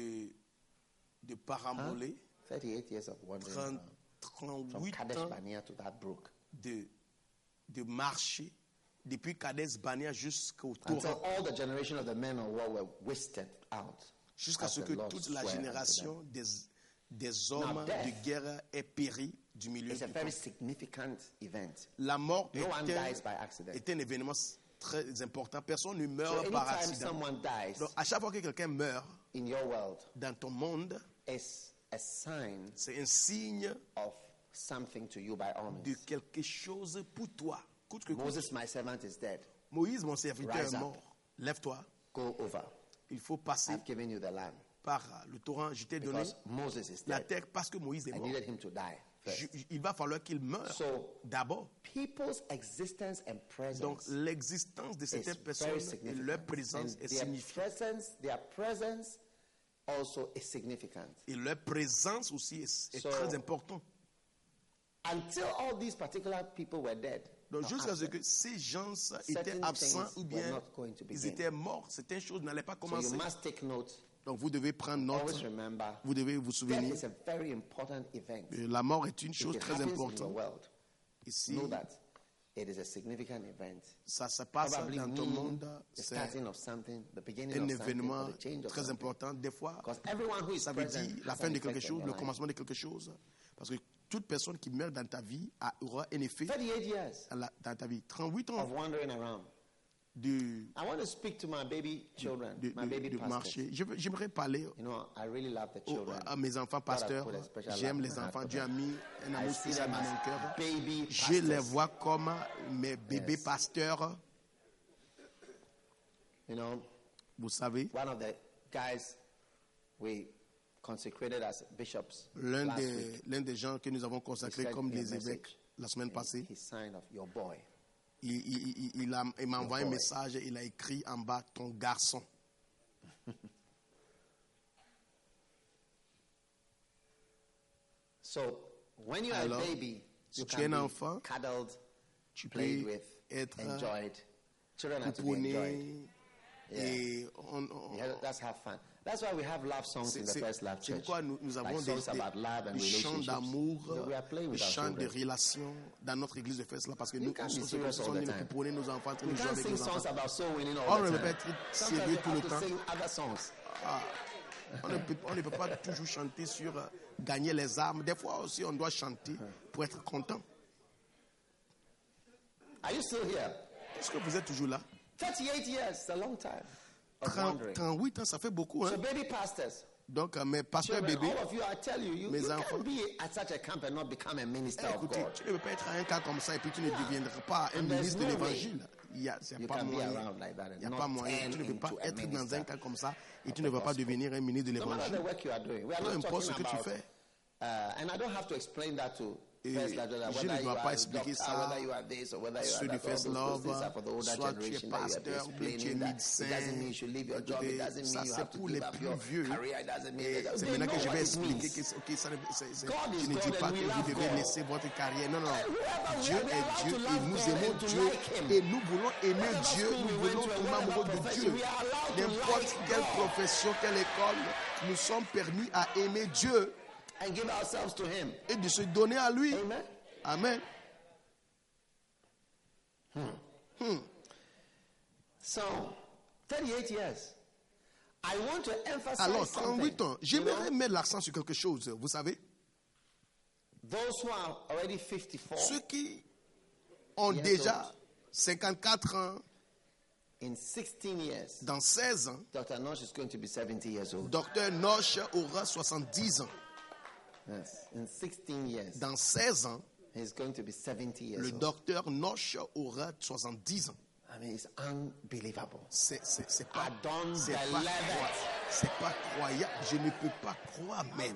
Speaker 1: paramboler.
Speaker 2: 38 years of wandering around.
Speaker 1: 38
Speaker 2: From Kadesh
Speaker 1: ans
Speaker 2: Barnea to that brook.
Speaker 1: de marcher depuis Kadesh Barnea jusqu'au
Speaker 2: Until
Speaker 1: torrent,
Speaker 2: all the generation of the men of war were wasted out.
Speaker 1: jusqu'à
Speaker 2: as
Speaker 1: ce
Speaker 2: the
Speaker 1: que
Speaker 2: Lord
Speaker 1: toute la
Speaker 2: sware unto
Speaker 1: génération des hommes
Speaker 2: Now, death
Speaker 1: de guerre ait péri du milieu
Speaker 2: It's a
Speaker 1: du
Speaker 2: very
Speaker 1: camp.
Speaker 2: significant event.
Speaker 1: La mort
Speaker 2: No one dies by accident.
Speaker 1: est un événement très important. Personne ne
Speaker 2: So
Speaker 1: meurt par
Speaker 2: anytime
Speaker 1: accident.
Speaker 2: someone dies
Speaker 1: Donc, à chaque fois que quelqu'un meurt
Speaker 2: in your world,
Speaker 1: dans ton monde,
Speaker 2: it's a sign
Speaker 1: c'est un signe
Speaker 2: of something to you by all
Speaker 1: de
Speaker 2: means.
Speaker 1: quelque chose pour toi. Coûte que coûte.
Speaker 2: Moses, my servant, is dead.
Speaker 1: Moïse, mon serviteur,
Speaker 2: Rise
Speaker 1: est
Speaker 2: up.
Speaker 1: mort. Lève-toi.
Speaker 2: Go over.
Speaker 1: Il faut passer
Speaker 2: I've given you the land.
Speaker 1: par le torrent. Je t'ai donné
Speaker 2: Because Moses is
Speaker 1: la
Speaker 2: dead.
Speaker 1: terre parce que Moïse est
Speaker 2: I
Speaker 1: mort.
Speaker 2: needed him to die
Speaker 1: il va falloir qu'il meure
Speaker 2: So,
Speaker 1: d'abord.
Speaker 2: people's existence and
Speaker 1: Donc
Speaker 2: presence
Speaker 1: l'existence de
Speaker 2: is
Speaker 1: certaines
Speaker 2: very
Speaker 1: personnes et
Speaker 2: significant.
Speaker 1: leur présence
Speaker 2: And
Speaker 1: est significative.
Speaker 2: their presence also is significant.
Speaker 1: Et leur présence aussi est
Speaker 2: So,
Speaker 1: très importante.
Speaker 2: Until all these particular people were dead,
Speaker 1: Donc
Speaker 2: or
Speaker 1: jusqu'à ce
Speaker 2: absent,
Speaker 1: que ces gens étaient
Speaker 2: certain
Speaker 1: absents
Speaker 2: things
Speaker 1: ou
Speaker 2: were
Speaker 1: bien
Speaker 2: not going to
Speaker 1: ils
Speaker 2: begin.
Speaker 1: étaient morts, certaines choses n'allaient pas
Speaker 2: So you
Speaker 1: commencer.
Speaker 2: must take note.
Speaker 1: Donc vous devez prendre note,
Speaker 2: Always remember,
Speaker 1: vous devez vous
Speaker 2: death
Speaker 1: souvenir.
Speaker 2: is a very important event.
Speaker 1: La mort est une
Speaker 2: If
Speaker 1: chose
Speaker 2: it
Speaker 1: très
Speaker 2: happens in the
Speaker 1: importante.
Speaker 2: world,
Speaker 1: Ici,
Speaker 2: know that it is a significant event.
Speaker 1: ça se passe
Speaker 2: Probably
Speaker 1: dans ton
Speaker 2: mean
Speaker 1: monde.
Speaker 2: the
Speaker 1: C'est
Speaker 2: starting of something, the beginning
Speaker 1: un
Speaker 2: of something,
Speaker 1: événement
Speaker 2: or the change of
Speaker 1: très
Speaker 2: something.
Speaker 1: important. Des fois,
Speaker 2: Because everyone who is
Speaker 1: ça veut
Speaker 2: present
Speaker 1: dire la
Speaker 2: has
Speaker 1: fin
Speaker 2: an
Speaker 1: de quelque
Speaker 2: effect
Speaker 1: chose,
Speaker 2: on
Speaker 1: le
Speaker 2: your life.
Speaker 1: commencement de quelque chose. Parce que toute personne qui meurt dans ta vie aura un effet
Speaker 2: 38 years
Speaker 1: dans ta vie. 38 ans
Speaker 2: of wandering around.
Speaker 1: de
Speaker 2: I want to speak to my baby children, my baby pastors.
Speaker 1: marcher. J'aimerais parler
Speaker 2: You know, I really love the children.
Speaker 1: à mes enfants pasteurs.
Speaker 2: put a special
Speaker 1: J'aime
Speaker 2: love
Speaker 1: les
Speaker 2: in my
Speaker 1: enfants.
Speaker 2: heart
Speaker 1: Dieu a mis un
Speaker 2: I
Speaker 1: amour
Speaker 2: see
Speaker 1: spécial
Speaker 2: them
Speaker 1: dans mon
Speaker 2: as
Speaker 1: cœur.
Speaker 2: baby
Speaker 1: Je les
Speaker 2: pastors.
Speaker 1: vois comme mes bébés
Speaker 2: Yes.
Speaker 1: pasteurs.
Speaker 2: You know,
Speaker 1: Vous savez,
Speaker 2: one of the guys we consecrated as bishops
Speaker 1: l'un
Speaker 2: last week,
Speaker 1: des gens que nous avons
Speaker 2: he
Speaker 1: consacrés
Speaker 2: sent
Speaker 1: comme
Speaker 2: me a
Speaker 1: des évêques
Speaker 2: message.
Speaker 1: la semaine passée,
Speaker 2: He signed off your boy.
Speaker 1: il m'a envoyé un
Speaker 2: boy.
Speaker 1: message, il a écrit en bas ton garçon.
Speaker 2: So when you are
Speaker 1: Alors,
Speaker 2: a baby,
Speaker 1: si
Speaker 2: you
Speaker 1: tu es
Speaker 2: can
Speaker 1: un
Speaker 2: be
Speaker 1: enfant,
Speaker 2: cuddled,
Speaker 1: tu
Speaker 2: played
Speaker 1: peux
Speaker 2: with,
Speaker 1: être
Speaker 2: enjoyed. Children are to be enjoyed.
Speaker 1: pouponné et
Speaker 2: Let's have fun. That's why we have love songs in the First Love
Speaker 1: c'est
Speaker 2: Church.
Speaker 1: pourquoi nous avons
Speaker 2: Like songs about love and
Speaker 1: des chants
Speaker 2: relationships.
Speaker 1: d'amour,
Speaker 2: So we are playing
Speaker 1: des
Speaker 2: with our
Speaker 1: chants de
Speaker 2: children.
Speaker 1: relations dans notre église de Fès là parce que
Speaker 2: You
Speaker 1: nous
Speaker 2: can't be
Speaker 1: sommes
Speaker 2: serious all
Speaker 1: nous
Speaker 2: the time.
Speaker 1: pouponner nos enfants,
Speaker 2: We
Speaker 1: nous jouons
Speaker 2: can't
Speaker 1: avec
Speaker 2: sing
Speaker 1: nos
Speaker 2: songs
Speaker 1: enfants.
Speaker 2: about soul winning all
Speaker 1: On
Speaker 2: the
Speaker 1: ne peut
Speaker 2: time.
Speaker 1: pas être
Speaker 2: Sometimes
Speaker 1: sérieux
Speaker 2: we
Speaker 1: tout le
Speaker 2: have to
Speaker 1: temps.
Speaker 2: sing other songs.
Speaker 1: On ne peut pas toujours chanter sur gagner les âmes. Des fois aussi, on doit chanter pour être content.
Speaker 2: Are you still here?
Speaker 1: Est-ce que vous êtes toujours là?
Speaker 2: 38 years, it's a long time of wandering.
Speaker 1: 38 ans, ça fait beaucoup.
Speaker 2: So
Speaker 1: Hein?
Speaker 2: baby pastors,
Speaker 1: Donc, mes pasteurs
Speaker 2: children,
Speaker 1: bébés,
Speaker 2: all of you, I tell you, you
Speaker 1: Mes
Speaker 2: can't
Speaker 1: enfants.
Speaker 2: be at such a camp and not become a minister of
Speaker 1: écoutez,
Speaker 2: God.
Speaker 1: tu ne peux pas être à un cas comme ça et puis tu ne deviendras pas un
Speaker 2: And there's
Speaker 1: ministre de
Speaker 2: no
Speaker 1: l'évangile. Il n'y a
Speaker 2: You
Speaker 1: pas
Speaker 2: can be
Speaker 1: moyen.
Speaker 2: around like that and
Speaker 1: Il n'y a
Speaker 2: not
Speaker 1: pas moyen. Tu ne peux
Speaker 2: turn
Speaker 1: pas
Speaker 2: into a
Speaker 1: être dans
Speaker 2: minister
Speaker 1: un cas comme ça et tu
Speaker 2: of
Speaker 1: ne
Speaker 2: the
Speaker 1: vas pas
Speaker 2: gospel.
Speaker 1: devenir un ministre de
Speaker 2: No matter
Speaker 1: l'évangile.
Speaker 2: the work you are doing, we are
Speaker 1: Peu
Speaker 2: not
Speaker 1: importe ce
Speaker 2: talking
Speaker 1: que tu
Speaker 2: about,
Speaker 1: fais.
Speaker 2: and I don't have to explain that to
Speaker 1: Et
Speaker 2: First Love,
Speaker 1: je
Speaker 2: whether
Speaker 1: ne
Speaker 2: you
Speaker 1: dois
Speaker 2: are
Speaker 1: pas
Speaker 2: a
Speaker 1: expliquer
Speaker 2: doctor,
Speaker 1: ça
Speaker 2: whether you are this or whether you
Speaker 1: ceux
Speaker 2: are
Speaker 1: du
Speaker 2: that. All
Speaker 1: First
Speaker 2: those
Speaker 1: Love,
Speaker 2: things are for the older
Speaker 1: soit tu es
Speaker 2: generation that you have
Speaker 1: pasteur ou bien tu es
Speaker 2: explaining that it
Speaker 1: médecin.
Speaker 2: doesn't mean you should leave your job. It doesn't
Speaker 1: Ça,
Speaker 2: mean you
Speaker 1: c'est
Speaker 2: have to
Speaker 1: pour
Speaker 2: give
Speaker 1: les
Speaker 2: up
Speaker 1: plus
Speaker 2: your
Speaker 1: vieux.
Speaker 2: career. It doesn't mean
Speaker 1: Et
Speaker 2: that.
Speaker 1: c'est
Speaker 2: They
Speaker 1: maintenant
Speaker 2: know
Speaker 1: que je
Speaker 2: what
Speaker 1: vais
Speaker 2: it
Speaker 1: expliquer
Speaker 2: means.
Speaker 1: que
Speaker 2: God is
Speaker 1: je ne dis
Speaker 2: God
Speaker 1: pas
Speaker 2: and
Speaker 1: que
Speaker 2: we
Speaker 1: vous
Speaker 2: love
Speaker 1: devez
Speaker 2: God.
Speaker 1: laisser votre carrière. Non, non.
Speaker 2: Whoever
Speaker 1: Dieu
Speaker 2: we are allowed
Speaker 1: est Dieu
Speaker 2: to
Speaker 1: et
Speaker 2: love
Speaker 1: nous
Speaker 2: God
Speaker 1: aimons
Speaker 2: and to
Speaker 1: Dieu
Speaker 2: like Him.
Speaker 1: et nous voulons aimer
Speaker 2: Whatever
Speaker 1: Dieu,
Speaker 2: school
Speaker 1: nous
Speaker 2: we went
Speaker 1: voulons
Speaker 2: to and
Speaker 1: tomber
Speaker 2: whatever
Speaker 1: amoureux de
Speaker 2: profession,
Speaker 1: Dieu.
Speaker 2: we are allowed to
Speaker 1: N'importe
Speaker 2: like
Speaker 1: quelle
Speaker 2: God.
Speaker 1: profession, quelle école, nous sommes permis à aimer Dieu
Speaker 2: And give ourselves to Him.
Speaker 1: et de se donner à lui.
Speaker 2: Amen.
Speaker 1: Amen.
Speaker 2: So, 38 years. I want to emphasize
Speaker 1: Alors,
Speaker 2: something.
Speaker 1: 38 ans, j'aimerais mettre l'accent sur quelque chose, vous savez.
Speaker 2: Those who are already 54,
Speaker 1: Ceux qui ont
Speaker 2: Yes,
Speaker 1: déjà
Speaker 2: old.
Speaker 1: 54 ans,
Speaker 2: in 16 years,
Speaker 1: dans 16 ans,
Speaker 2: Dr. Nosh is going to be 70 years old.
Speaker 1: Dr Noche aura 70 ans.
Speaker 2: Yes. In 16 years,
Speaker 1: Dans 16 ans,
Speaker 2: he's going to be 70 years
Speaker 1: le
Speaker 2: old.
Speaker 1: docteur Noche aura 70 ans.
Speaker 2: I mean, it's unbelievable.
Speaker 1: C'est pas,
Speaker 2: I don't
Speaker 1: c'est pas,
Speaker 2: believe it.
Speaker 1: c'est pas croyable. Je ne peux pas croire même.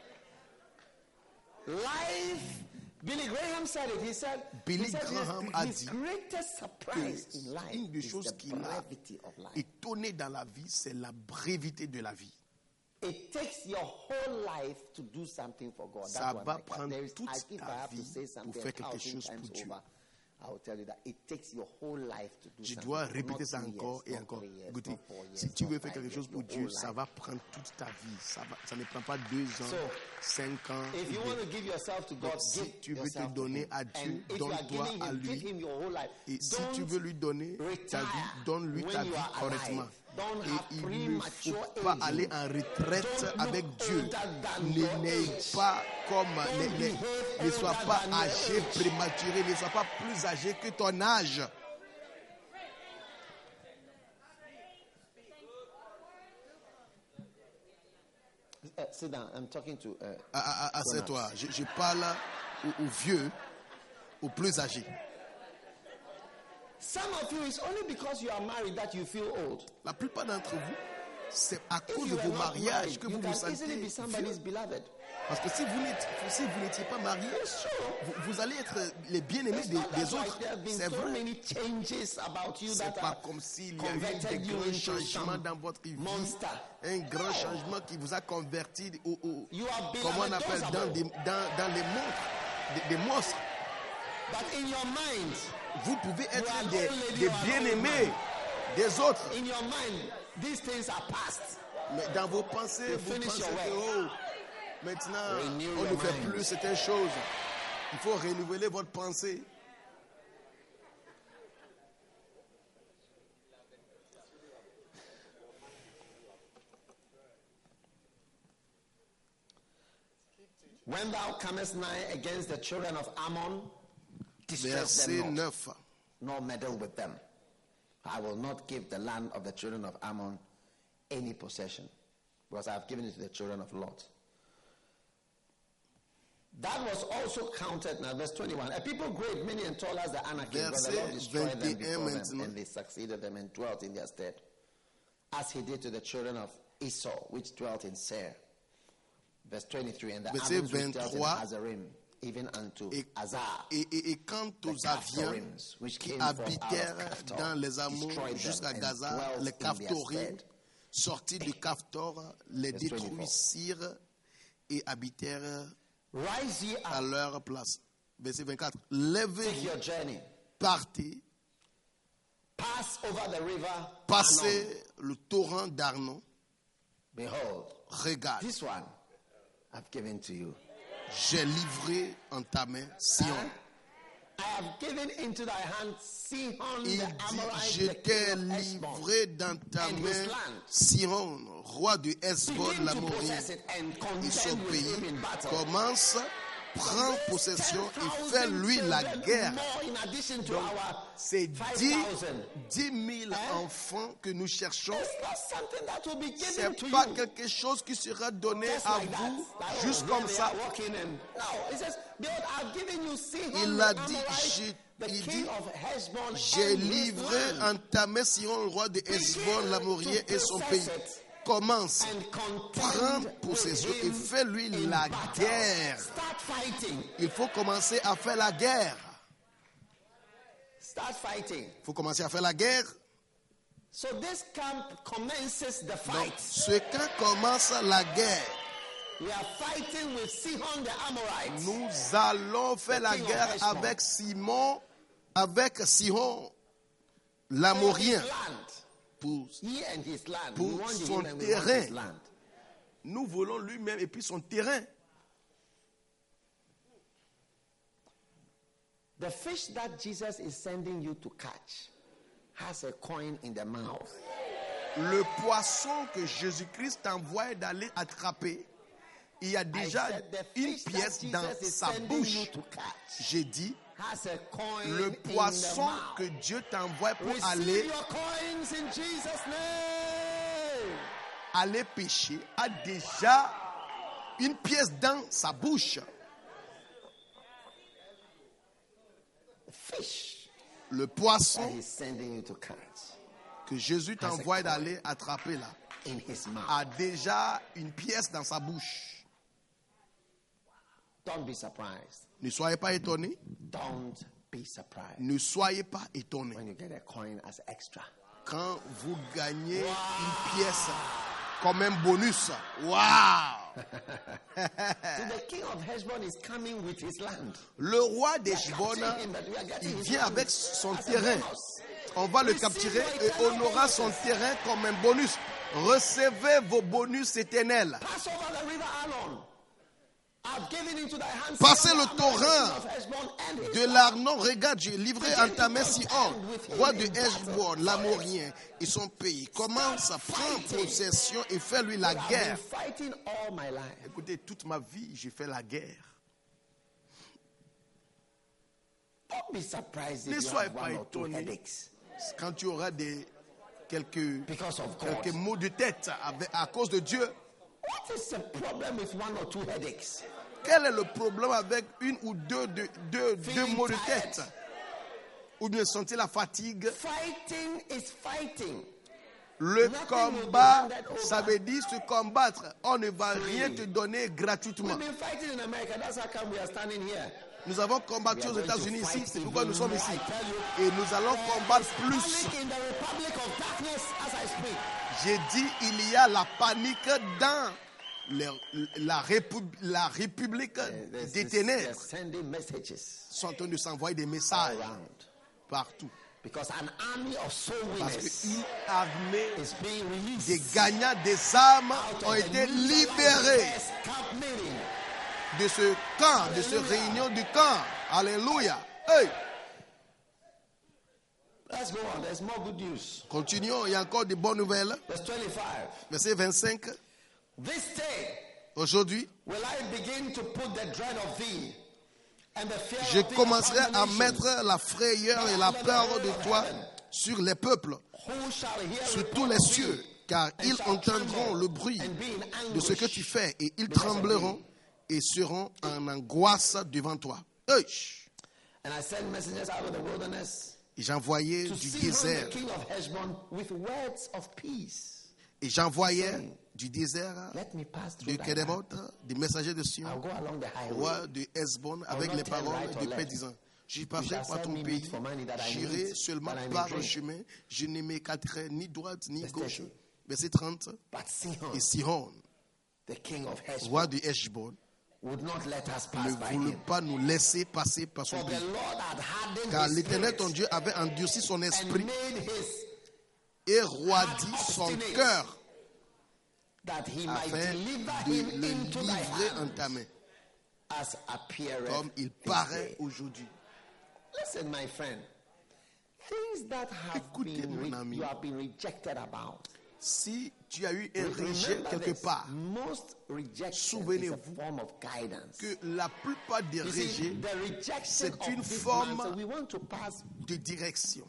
Speaker 2: Life, Billy Graham said it. He said,
Speaker 1: Billy Graham a
Speaker 2: his
Speaker 1: dit
Speaker 2: greatest surprise in life
Speaker 1: une des
Speaker 2: is
Speaker 1: choses
Speaker 2: the
Speaker 1: qui l'a
Speaker 2: brevity of life.
Speaker 1: étonné dans la vie, c'est la brevité de la vie.
Speaker 2: It takes your whole life to do something for God.
Speaker 1: Ça
Speaker 2: That's what
Speaker 1: va
Speaker 2: I can.
Speaker 1: prendre
Speaker 2: There is,
Speaker 1: toute
Speaker 2: if
Speaker 1: ta
Speaker 2: I have to
Speaker 1: vie
Speaker 2: say
Speaker 1: pour
Speaker 2: something
Speaker 1: faire quelque
Speaker 2: 1,000
Speaker 1: chose
Speaker 2: times
Speaker 1: pour Dieu.
Speaker 2: over, I will tell you that it takes your whole life to do
Speaker 1: Je
Speaker 2: something.
Speaker 1: dois
Speaker 2: for God.
Speaker 1: répéter
Speaker 2: Not
Speaker 1: ça
Speaker 2: 2
Speaker 1: encore
Speaker 2: years,
Speaker 1: et
Speaker 2: not
Speaker 1: encore.
Speaker 2: 3 years,
Speaker 1: Écoutez,
Speaker 2: not 4 years,
Speaker 1: si tu
Speaker 2: not
Speaker 1: veux faire
Speaker 2: 5
Speaker 1: quelque
Speaker 2: years,
Speaker 1: chose pour
Speaker 2: your
Speaker 1: Dieu,
Speaker 2: whole
Speaker 1: ça
Speaker 2: life.
Speaker 1: va prendre toute ta vie. Ça ne prend pas 2 ans,
Speaker 2: So,
Speaker 1: 5 ans.
Speaker 2: If you
Speaker 1: ou bien-
Speaker 2: want to give yourself to God,
Speaker 1: Donc, si
Speaker 2: give
Speaker 1: tu veux te
Speaker 2: yourself to
Speaker 1: donner
Speaker 2: Him.
Speaker 1: à Dieu,
Speaker 2: And if you are
Speaker 1: donne-toi
Speaker 2: giving
Speaker 1: à
Speaker 2: Him,
Speaker 1: lui.
Speaker 2: give Him your whole life.
Speaker 1: Et si
Speaker 2: Don't
Speaker 1: tu veux lui donner ta
Speaker 2: retire
Speaker 1: vie, donne-lui
Speaker 2: when
Speaker 1: ta
Speaker 2: you
Speaker 1: vie
Speaker 2: are
Speaker 1: correctement.
Speaker 2: alive. Don't
Speaker 1: Et
Speaker 2: have
Speaker 1: il ne
Speaker 2: premature
Speaker 1: faut pas
Speaker 2: aging.
Speaker 1: aller en retraite
Speaker 2: Don't
Speaker 1: avec
Speaker 2: look
Speaker 1: Dieu.
Speaker 2: older than your
Speaker 1: N'aie
Speaker 2: age.
Speaker 1: pas comme,
Speaker 2: Don't behave
Speaker 1: ne sois
Speaker 2: older
Speaker 1: pas
Speaker 2: than your
Speaker 1: âgé
Speaker 2: age.
Speaker 1: prématuré, ne sois pas plus âgé que ton âge.
Speaker 2: Sit down. I'm talking to.
Speaker 1: Assieds-toi. Je parle aux vieux, aux plus âgés.
Speaker 2: Some of you, it's only because you are married that you feel old.
Speaker 1: La plupart d'entre vous, c'est à
Speaker 2: If
Speaker 1: cause
Speaker 2: you
Speaker 1: de
Speaker 2: are
Speaker 1: vos
Speaker 2: not
Speaker 1: mariages
Speaker 2: married,
Speaker 1: que
Speaker 2: you
Speaker 1: vous
Speaker 2: can
Speaker 1: vous
Speaker 2: easily
Speaker 1: sentez
Speaker 2: be somebody's
Speaker 1: vieux.
Speaker 2: beloved.
Speaker 1: Parce que si vous n'étiez pas marié, vous allez être les bien-aimés des autres. C'est vrai. C'est pas comme s'il y a eu des grands changements dans votre vie. Un grand changement qui vous a converti comment on appelle, dans les montres, des monstres. Vous pouvez être des bien-aimés des autres. Mais dans vos pensées, vous pensez que maintenant, on ne fait plus certaines choses. Il faut renouveler votre pensée.
Speaker 2: When thou comest nigh against the children of Ammon, distress them not,
Speaker 1: 9.
Speaker 2: nor meddle with them. I will not give the land of the children of Ammon any possession, because I have given it to the children of Lot. That was also counted. Now, verse 21. A people great, many and tall as the Anakim, but the Lord destroyed them before them, and they succeeded them and dwelt in their stead, as he did to the children of Esau, which dwelt in Seir. Verse 23. And the Ammons which dwelt in Hazarim, even unto Azar.
Speaker 1: Et quant aux Aviens qui habitèrent dans les Ammons jusqu'à Gaza, les Caphtoriens, sortis du Caphtor, les détruisirent et habitèrent à leur place. Verset 24. Levez-vous, partez, passez le torrent d'Arnon. Regarde,
Speaker 2: this one I've given to you.
Speaker 1: J'ai livré en ta main Sion.
Speaker 2: I have given into thy hand Sihon
Speaker 1: Il
Speaker 2: the
Speaker 1: dit,
Speaker 2: Amorite,
Speaker 1: je
Speaker 2: the
Speaker 1: t'ai
Speaker 2: king of Heshbon,
Speaker 1: livré dans ta
Speaker 2: and his
Speaker 1: main
Speaker 2: land.
Speaker 1: Sihon, roi de Hesbon,
Speaker 2: Begin to
Speaker 1: l'Amorien,
Speaker 2: possess it and
Speaker 1: et son
Speaker 2: contend with him
Speaker 1: pays.
Speaker 2: in battle.
Speaker 1: Commence, prends possession et fais-lui la guerre. Donc, c'est 10 000 enfants que nous cherchons. Ce n'est pas quelque chose qui sera donné à vous juste comme ça. Il a dit, j'ai livré en ta main Sihon, le roi de Hesbon, l'Amorien et son pays. Commence, prends possession et fais-lui la guerre. Il faut commencer à faire la guerre. Il faut commencer à faire la guerre.
Speaker 2: So this camp commences the
Speaker 1: Donc,
Speaker 2: fight.
Speaker 1: ce camp commence la guerre.
Speaker 2: We are fighting with Sihon the Amorite.
Speaker 1: Nous allons faire la guerre avec Sihon, l'Amorien, pour son terrain. Nous voulons lui-même et puis son terrain.
Speaker 2: The fish that Jesus is sending you to catch has a coin in the mouth.
Speaker 1: Le poisson que Jésus-Christ t'envoie d'aller attraper, il y a déjà une pièce dans sa bouche. J'ai dit, le poisson que Dieu t'envoie pour aller pêcher a déjà une pièce dans sa bouche. Le poisson que Jésus t'envoie d'aller attraper là a déjà une pièce dans sa bouche.
Speaker 2: Don't be surprised.
Speaker 1: Ne soyez pas étonnés.
Speaker 2: Don't be surprised.
Speaker 1: Ne soyez pas étonnés.
Speaker 2: When you get a coin as extra.
Speaker 1: Quand vous gagnez une pièce comme un bonus. Wow!
Speaker 2: So the king of Heshbon is coming with his land.
Speaker 1: Le roi d'Heshbon, il vient avec son terrain. On va le capturer et on aura son terrain comme un bonus. Recevez vos bonus éternels. Passez le torrent de l'Arnon. Regarde, j'ai livré en ta main Sihon, roi de Heshbon, l'Amorien et son pays. Commence à prendre possession et fais-lui la guerre. Écoutez, toute ma vie, j'ai fait la guerre. Ne soyez pas étonnés quand tu auras quelques maux de tête à cause de Dieu.
Speaker 2: What is the problem with one or two headaches?
Speaker 1: Quel est le problème avec une ou deux maux de tête? Ou bien sentir la fatigue?
Speaker 2: Fighting is fighting.
Speaker 1: Le combat, ça veut dire se combattre. On ne va rien te donner gratuitement. Nous avons combattu aux États-Unis ici, c'est pourquoi nous sommes ici. Et nous allons combattre plus. J'ai dit, il y a la panique dans la République des ténèbres. Ils sont en train de s'envoyer des messages partout. Parce qu'une armée des gagnants des âmes ont été libérés de ce camp, de cette réunion du camp. Alléluia. Hey.
Speaker 2: Let's go on. There's more good news.
Speaker 1: Continuons, il y a encore de bonnes nouvelles. Verset 25.
Speaker 2: This day,
Speaker 1: aujourd'hui,
Speaker 2: will I begin to put the dread of thee and the fear
Speaker 1: je
Speaker 2: of thee
Speaker 1: commencerai
Speaker 2: upon the
Speaker 1: à
Speaker 2: nations.
Speaker 1: mettre la frayeur et la peur de toi sur les peuples,
Speaker 2: Who shall hear
Speaker 1: sur
Speaker 2: report
Speaker 1: tous les
Speaker 2: of
Speaker 1: cieux,
Speaker 2: thee,
Speaker 1: car
Speaker 2: and
Speaker 1: ils
Speaker 2: shall
Speaker 1: entendront
Speaker 2: tremble
Speaker 1: le bruit
Speaker 2: and be in
Speaker 1: de ce que
Speaker 2: anguish
Speaker 1: tu fais et ils
Speaker 2: because of
Speaker 1: trembleront
Speaker 2: thee.
Speaker 1: et seront en angoisse devant toi. Hey.
Speaker 2: And I sent messengers out of the wilderness
Speaker 1: Et j'envoyais
Speaker 2: to
Speaker 1: du
Speaker 2: Sihon,
Speaker 1: désert,
Speaker 2: the king of Heshbon, with words of peace.
Speaker 1: et j'envoyais du désert
Speaker 2: Let me pass through
Speaker 1: de
Speaker 2: thy
Speaker 1: Kédemoth,
Speaker 2: land.
Speaker 1: des messagers de
Speaker 2: I'll
Speaker 1: Sion,
Speaker 2: go along the highway.
Speaker 1: roi de Hesbon, avec
Speaker 2: not
Speaker 1: les
Speaker 2: turn
Speaker 1: paroles
Speaker 2: right or
Speaker 1: de paix
Speaker 2: left.
Speaker 1: disant, je
Speaker 2: You
Speaker 1: passerai
Speaker 2: shall
Speaker 1: par
Speaker 2: send
Speaker 1: ton
Speaker 2: me
Speaker 1: pays,
Speaker 2: meat for money that I may
Speaker 1: j'irai
Speaker 2: eat,
Speaker 1: seulement
Speaker 2: that I may
Speaker 1: par un
Speaker 2: drink.
Speaker 1: chemin, je ne m'écarterai ni droite ni
Speaker 2: Verse
Speaker 1: gauche.
Speaker 2: 30.
Speaker 1: Verset 30.
Speaker 2: But Sihon,
Speaker 1: Et Sihon,
Speaker 2: the king of Heshbon,
Speaker 1: roi de Heshbon,
Speaker 2: would not let us
Speaker 1: ne
Speaker 2: pass by
Speaker 1: voulut
Speaker 2: him.
Speaker 1: pas nous laisser passer par son
Speaker 2: For the
Speaker 1: pays.
Speaker 2: Lord had hardened
Speaker 1: Car
Speaker 2: his
Speaker 1: l'Éternel, ton
Speaker 2: spirit
Speaker 1: Dieu, avait endurci son
Speaker 2: and
Speaker 1: esprit
Speaker 2: made his
Speaker 1: et roidi son
Speaker 2: obstinate,
Speaker 1: cœur
Speaker 2: that he might
Speaker 1: afin
Speaker 2: deliver
Speaker 1: de
Speaker 2: him
Speaker 1: le
Speaker 2: into thy
Speaker 1: livrer en
Speaker 2: hand,
Speaker 1: ta main,
Speaker 2: as appeareth
Speaker 1: comme il
Speaker 2: this
Speaker 1: paraît
Speaker 2: day.
Speaker 1: aujourd'hui.
Speaker 2: Listen, my friend. Things that have
Speaker 1: Écoutez, mon ami.
Speaker 2: you have been rejected about.
Speaker 1: Si tu as eu un rejet
Speaker 2: Remember
Speaker 1: quelque
Speaker 2: this,
Speaker 1: part,
Speaker 2: most rejection is a
Speaker 1: souvenez-vous
Speaker 2: form of guidance.
Speaker 1: que la plupart des
Speaker 2: You see,
Speaker 1: rejets
Speaker 2: the rejection
Speaker 1: c'est
Speaker 2: of
Speaker 1: une
Speaker 2: this
Speaker 1: forme
Speaker 2: man, so we want to pass
Speaker 1: de direction.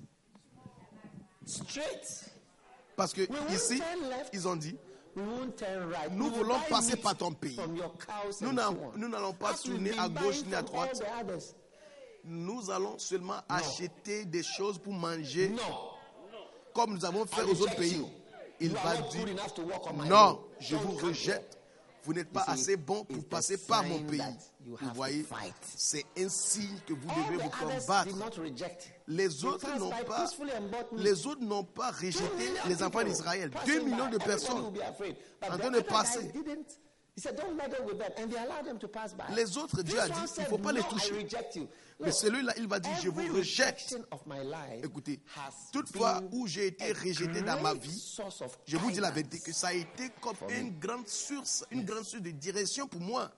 Speaker 2: straight.
Speaker 1: Parce que
Speaker 2: We won't
Speaker 1: ici,
Speaker 2: turn left.
Speaker 1: ils ont dit,
Speaker 2: We won't turn right.
Speaker 1: nous
Speaker 2: We will
Speaker 1: voulons
Speaker 2: buy
Speaker 1: passer
Speaker 2: meat
Speaker 1: par ton pays.
Speaker 2: from your cows
Speaker 1: Nous
Speaker 2: and so on.
Speaker 1: n'allons pas
Speaker 2: As we've
Speaker 1: tourner à
Speaker 2: been
Speaker 1: gauche
Speaker 2: buying
Speaker 1: ni à
Speaker 2: from all
Speaker 1: droite.
Speaker 2: the others.
Speaker 1: Nous allons seulement acheter des choses pour manger
Speaker 2: No.
Speaker 1: comme nous avons fait
Speaker 2: I
Speaker 1: aux autres
Speaker 2: reject
Speaker 1: pays.
Speaker 2: you.
Speaker 1: Il
Speaker 2: You are
Speaker 1: va
Speaker 2: not good
Speaker 1: dire,
Speaker 2: enough to walk on my
Speaker 1: non,
Speaker 2: road.
Speaker 1: je
Speaker 2: Don't
Speaker 1: vous
Speaker 2: come
Speaker 1: rejette. Vous n'êtes pas
Speaker 2: You see,
Speaker 1: assez bon pour
Speaker 2: it's the
Speaker 1: passer par mon
Speaker 2: sign
Speaker 1: pays.
Speaker 2: that you
Speaker 1: Vous
Speaker 2: have
Speaker 1: voyez,
Speaker 2: to fight.
Speaker 1: c'est un signe que vous
Speaker 2: All
Speaker 1: devez
Speaker 2: the
Speaker 1: vous
Speaker 2: others
Speaker 1: combattre.
Speaker 2: did not reject.
Speaker 1: Les
Speaker 2: They
Speaker 1: autres
Speaker 2: passed
Speaker 1: n'ont
Speaker 2: by
Speaker 1: pas,
Speaker 2: peacefully and bought meat.
Speaker 1: les autres n'ont pas
Speaker 2: 2
Speaker 1: rejeté
Speaker 2: million
Speaker 1: les enfants
Speaker 2: people
Speaker 1: d'Israël.
Speaker 2: passing
Speaker 1: 2 millions
Speaker 2: by.
Speaker 1: de
Speaker 2: Everybody
Speaker 1: personnes.
Speaker 2: will be afraid. But
Speaker 1: en
Speaker 2: the
Speaker 1: train de
Speaker 2: other guys
Speaker 1: passer.
Speaker 2: didn't. He said, don't meddle with them. And they allowed them to pass by.
Speaker 1: Les autres, Dieu
Speaker 2: This
Speaker 1: a dit,
Speaker 2: one
Speaker 1: il ne
Speaker 2: said,
Speaker 1: faut pas les
Speaker 2: no, I
Speaker 1: toucher.
Speaker 2: reject you.
Speaker 1: Mais
Speaker 2: Look,
Speaker 1: celui-là, il va dire, je vous
Speaker 2: every
Speaker 1: rejette.
Speaker 2: rejection of my life
Speaker 1: Écoutez,
Speaker 2: has
Speaker 1: toutefois
Speaker 2: been
Speaker 1: où j'ai été
Speaker 2: a
Speaker 1: rejeté dans ma
Speaker 2: great
Speaker 1: vie,
Speaker 2: source of
Speaker 1: je vous dis la
Speaker 2: guidance.
Speaker 1: vérité que ça a été comme une grande source de direction pour moi.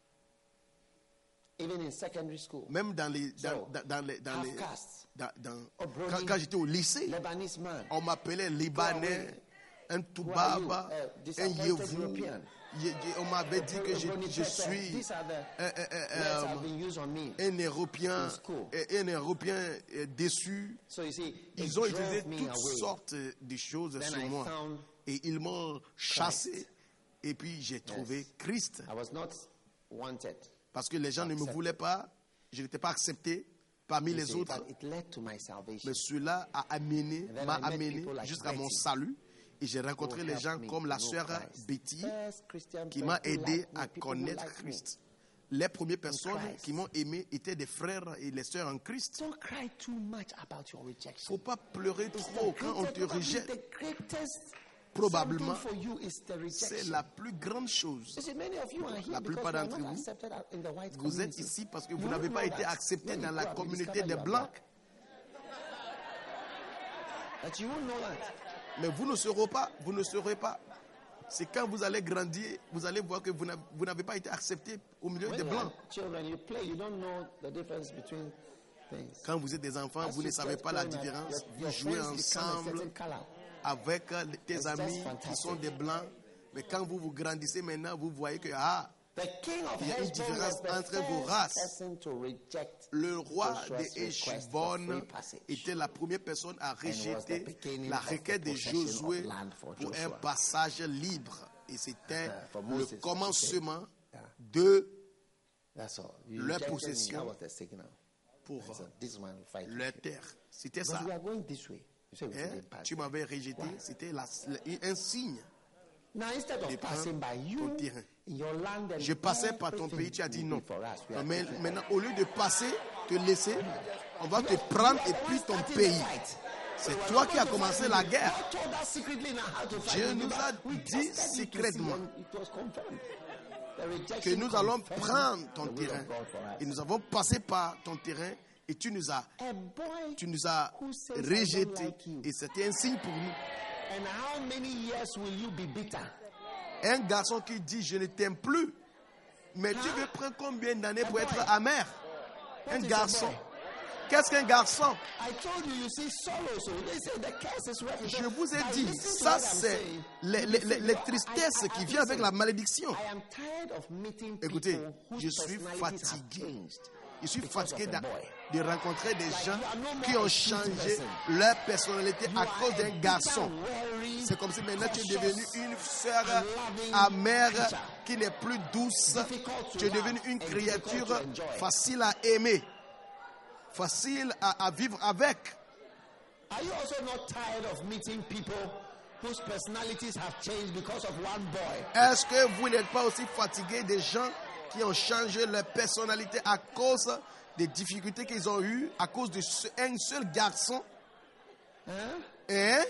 Speaker 2: Even in secondary school,
Speaker 1: Même dans les,
Speaker 2: half-caste,
Speaker 1: quand j'étais au lycée,
Speaker 2: Lebanese man,
Speaker 1: on m'appelait Libanais, un Toubaba, un Yévou. On m'avait dit que je suis
Speaker 2: these are the words have been used on me.
Speaker 1: un Européen,
Speaker 2: in school.
Speaker 1: un Européen déçu.
Speaker 2: So you see, it
Speaker 1: Ils ont utilisé
Speaker 2: drove me
Speaker 1: toutes
Speaker 2: away.
Speaker 1: sortes de choses
Speaker 2: Then
Speaker 1: sur
Speaker 2: I
Speaker 1: moi.
Speaker 2: found
Speaker 1: Et ils m'ont chassé. Et puis j'ai trouvé Christ.
Speaker 2: I was not wanted.
Speaker 1: Parce que les gens ne me voulaient pas. Je n'étais pas accepté parmi
Speaker 2: You
Speaker 1: les
Speaker 2: see,
Speaker 1: autres.
Speaker 2: but it led to my salvation.
Speaker 1: Mais cela
Speaker 2: then
Speaker 1: m'a
Speaker 2: I met
Speaker 1: amené
Speaker 2: people like
Speaker 1: jusqu'à mon
Speaker 2: Betty.
Speaker 1: salut. Et j'ai rencontré
Speaker 2: Who
Speaker 1: les
Speaker 2: helped
Speaker 1: gens
Speaker 2: me
Speaker 1: comme
Speaker 2: to
Speaker 1: la
Speaker 2: know
Speaker 1: sœur
Speaker 2: Christ.
Speaker 1: Betty
Speaker 2: First Christian
Speaker 1: qui
Speaker 2: friends
Speaker 1: m'a
Speaker 2: who
Speaker 1: aidé
Speaker 2: liked me,
Speaker 1: à
Speaker 2: people who
Speaker 1: connaître
Speaker 2: liked me.
Speaker 1: Christ. Les premières personnes
Speaker 2: Christ.
Speaker 1: qui m'ont aimé étaient des frères et les sœurs en Christ.
Speaker 2: Don't cry too much about your
Speaker 1: Il ne
Speaker 2: rejection.
Speaker 1: faut pas pleurer
Speaker 2: It's
Speaker 1: trop
Speaker 2: the
Speaker 1: quand on te
Speaker 2: greatest-
Speaker 1: rejette.
Speaker 2: The greatest
Speaker 1: Probablement,
Speaker 2: something for you is the
Speaker 1: c'est
Speaker 2: rejection.
Speaker 1: la plus grande chose.
Speaker 2: You see, many of you are here
Speaker 1: La
Speaker 2: because
Speaker 1: plupart
Speaker 2: you are
Speaker 1: d'entre
Speaker 2: not
Speaker 1: vous,
Speaker 2: accepted in the white
Speaker 1: Vous êtes
Speaker 2: community.
Speaker 1: ici parce que
Speaker 2: You
Speaker 1: vous n'avez
Speaker 2: don't
Speaker 1: pas
Speaker 2: know
Speaker 1: été
Speaker 2: that.
Speaker 1: accepté
Speaker 2: When
Speaker 1: dans
Speaker 2: you
Speaker 1: la
Speaker 2: grow up, you
Speaker 1: communauté
Speaker 2: discover
Speaker 1: des
Speaker 2: you are
Speaker 1: Blancs.
Speaker 2: black. But you won't know that.
Speaker 1: Mais vous ne saurez pas. C'est quand vous allez grandir, vous allez voir que vous n'avez pas été accepté au milieu
Speaker 2: When
Speaker 1: des
Speaker 2: you
Speaker 1: Blancs.
Speaker 2: are children, you play, you don't know the difference between things.
Speaker 1: Quand vous êtes des enfants,
Speaker 2: As
Speaker 1: vous ne
Speaker 2: you
Speaker 1: savez
Speaker 2: get
Speaker 1: pas la
Speaker 2: grown up,
Speaker 1: différence.
Speaker 2: your
Speaker 1: Vous jouez
Speaker 2: friends become a
Speaker 1: ensemble
Speaker 2: certain color.
Speaker 1: avec tes
Speaker 2: It's
Speaker 1: amis
Speaker 2: just
Speaker 1: qui
Speaker 2: fantastic.
Speaker 1: sont des Blancs. Mais quand vous grandissez maintenant, vous voyez que
Speaker 2: The king of
Speaker 1: il y a une
Speaker 2: Heshbon
Speaker 1: différence
Speaker 2: was the
Speaker 1: entre
Speaker 2: first
Speaker 1: vos races.
Speaker 2: person to reject
Speaker 1: le roi
Speaker 2: Joshua's
Speaker 1: de
Speaker 2: request for
Speaker 1: Heshbon
Speaker 2: free passage.
Speaker 1: était la première personne à
Speaker 2: was the
Speaker 1: rejeter
Speaker 2: beginning
Speaker 1: la
Speaker 2: of
Speaker 1: requête
Speaker 2: the
Speaker 1: de
Speaker 2: possession
Speaker 1: Josué
Speaker 2: of land for
Speaker 1: pour un
Speaker 2: Joshua.
Speaker 1: passage libre. Et c'était
Speaker 2: For
Speaker 1: le
Speaker 2: Moses,
Speaker 1: commencement
Speaker 2: yeah.
Speaker 1: de
Speaker 2: That's all. You
Speaker 1: leur
Speaker 2: rejected me,
Speaker 1: possession
Speaker 2: that was the signal.
Speaker 1: pour
Speaker 2: So this one will fight.
Speaker 1: leur terre. C'était
Speaker 2: But
Speaker 1: ça.
Speaker 2: we are going this way.
Speaker 1: Tu m'avais rejeté, c'était un signe.
Speaker 2: Now, instead of passing by you, in your land,
Speaker 1: je passais par ton pays, tu as dit non. Mais maintenant, au lieu de passer, te laisser, on va te prendre et puis ton pays. C'est toi qui as commencé la guerre. Dieu nous a dit secrètement que nous allons prendre ton terrain. Et nous avons passé par ton terrain et tu nous as rejetés. Et c'était un signe pour nous.
Speaker 2: And how many years will you be bitter?
Speaker 1: Un garçon qui dit je ne t'aime plus. Mais tu veux prendre combien d'années pour être amer? Un garçon. Qu'est-ce qu'un garçon? Je vous ai dit, ça c'est les tristesses qui viennent avec la malédiction. Écoutez, je suis fatigué. Je suis fatigué de rencontrer des gens qui ont changé leur personnalité à cause d'un garçon. C'est comme si maintenant tu es devenu une sœur amère qui n'est plus douce. Tu es devenu une créature facile à aimer, facile à vivre avec.
Speaker 2: Are you also not tired of meeting people whose personalities have changed because of one boy?
Speaker 1: Est-ce que vous n'êtes pas aussi fatigué des gens qui ont changé leur personnalité à cause des difficultés qu'ils ont eues, à cause d'un seul garçon? Hein?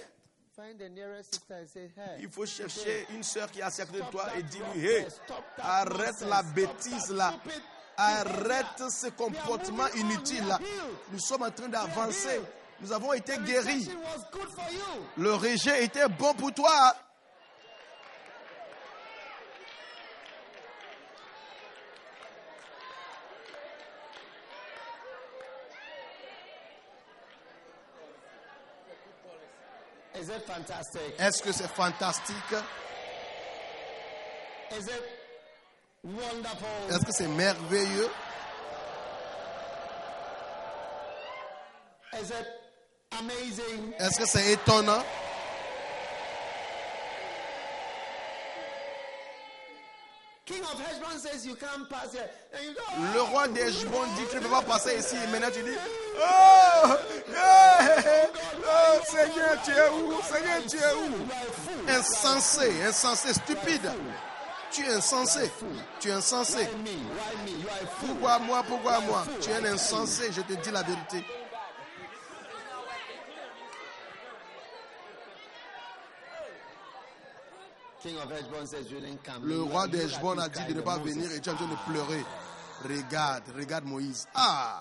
Speaker 1: Il faut chercher une sœur qui est à côté de toi et dis-lui, hey, arrête la bêtise là. Arrête ce comportement inutile là. Nous sommes en train d'avancer. Nous avons été guéris. Le rejet était bon pour toi.
Speaker 2: Is it fantastic?
Speaker 1: Est-ce que c'est fantastique?
Speaker 2: Is it wonderful?
Speaker 1: Est-ce que c'est merveilleux?
Speaker 2: Is it amazing?
Speaker 1: Est-ce que c'est étonnant?
Speaker 2: King of Heshbon says you can't pass here. And you go,
Speaker 1: le roi d'Heshbon dit tu ne peux pas passer ici. Et maintenant tu dis oh, oh Seigneur tu es où? Seigneur tu es où? Insensé, insensé, stupide. Tu es insensé. Tu es insensé. Pourquoi moi? Pourquoi moi? Tu es un insensé, je te dis la vérité. Le roi d'Heshbon a dit de ne pas venir et tu es en train de pleurer. Regarde, regarde Moïse. Ah!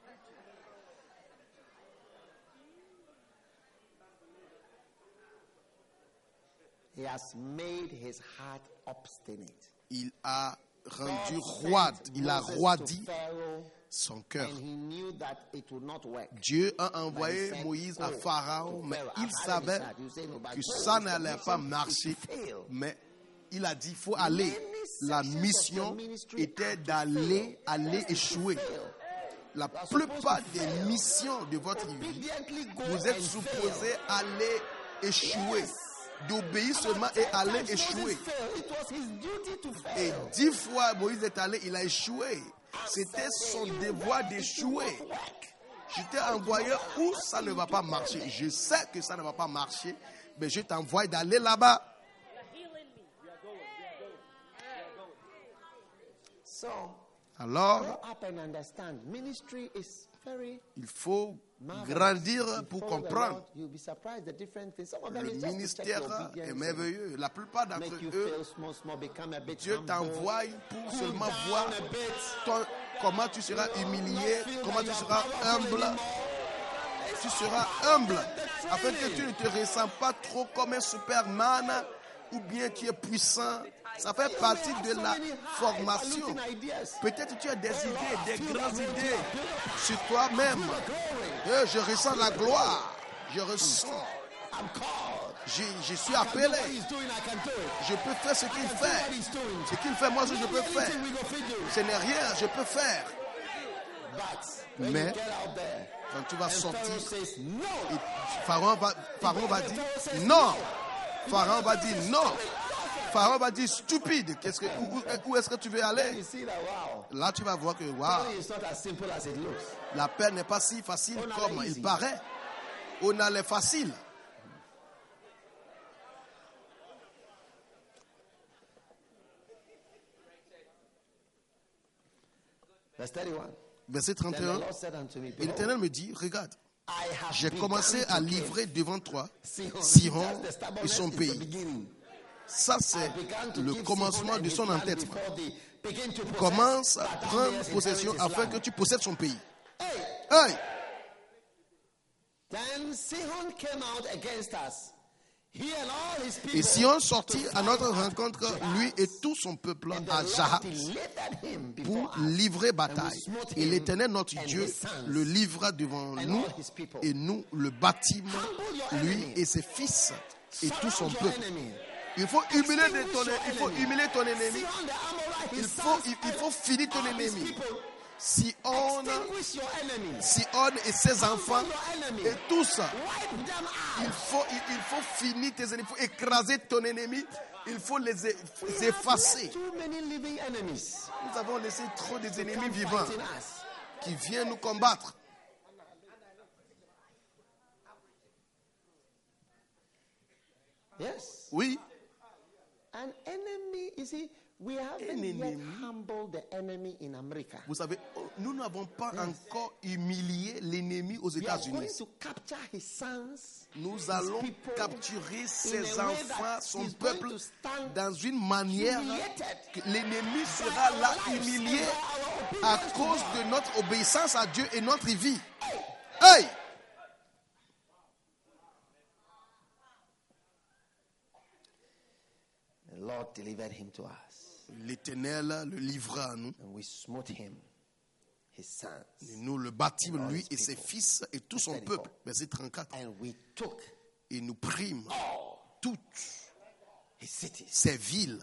Speaker 2: He has made his heart obstinate.
Speaker 1: Il a rendu roide, il a roidi son cœur. Dieu a envoyé Moïse à Pharaon, mais il savait que ça n'allait pas marcher. Mais il a dit, il faut aller. La mission était d'aller échouer. La plupart des missions de votre vie, vous êtes supposés aller échouer. D'obéir seulement et aller échouer. Et 10 fois Moïse est allé, il a échoué. C'était son devoir d'échouer. Je t'ai envoyé où ça ne va pas marcher. Je sais que ça ne va pas marcher, mais je t'envoie d'aller là-bas. Alors, il faut grandir pour comprendre. Le ministère est merveilleux. La plupart d'entre eux, Dieu t'envoie pour seulement voir comment tu seras humilié, comment tu seras humble. Tu seras humble afin que tu ne te ressens pas trop comme un Superman ou bien tu es puissant. Ça fait partie de la formation. Peut-être tu as des idées, des grandes idées sur toi-même. Je ressens la gloire. Je ressens. Je suis appelé. Je peux faire ce qu'il fait. Ce qu'il fait, moi aussi je peux faire. Ce n'est rien, je peux faire. Mais quand tu vas sortir, Pharaon va dire non. Pharaon va dire non. Pharaon va dire stupide. Où est-ce que tu veux aller? Là, tu vas voir que la paix n'est pas si facile comme il paraît. On a les faciles. Verset 31. Et l'Éternel me dit, regarde, j'ai commencé à livrer devant toi Sihon et son pays. Ça, c'est le commencement de son entêtement. Commence à prendre possession afin que tu possèdes son pays. Hey! Et Sihon sortit à notre rencontre, lui et tout son peuple, à Jahaz, pour livrer bataille. Et l'Éternel, notre Dieu, le livra devant nous, et nous le bâtîmes, lui et ses fils, et tout son peuple. Il faut humilier ton ennemi. Il faut finir ton ennemi. Sihon et ses enfants et tout ça. Il faut finir tes ennemis. Il faut écraser ton ennemi. Il faut les effacer. Nous avons laissé trop des ennemis vivants qui viennent nous combattre. Oui.
Speaker 2: An enemy, you see, we haven't yet humbled the enemy in America.
Speaker 1: Vous savez, nous n'avons pas encore humilié l'ennemi aux États-Unis. Nous allons capturer ses enfants, son peuple, dans une manière que l'ennemi sera là humilié à cause de notre obéissance à Dieu et notre vie. Hey!
Speaker 2: Lord delivered him to us.
Speaker 1: L'Éternel le livra à nous.
Speaker 2: And we smote him, his sons.
Speaker 1: Et nous le bâtîmes, lui et ses fils et tout son peuple. Verset 34.
Speaker 2: And we took
Speaker 1: et nous prîmes toutes
Speaker 2: his cities.
Speaker 1: Ces villes.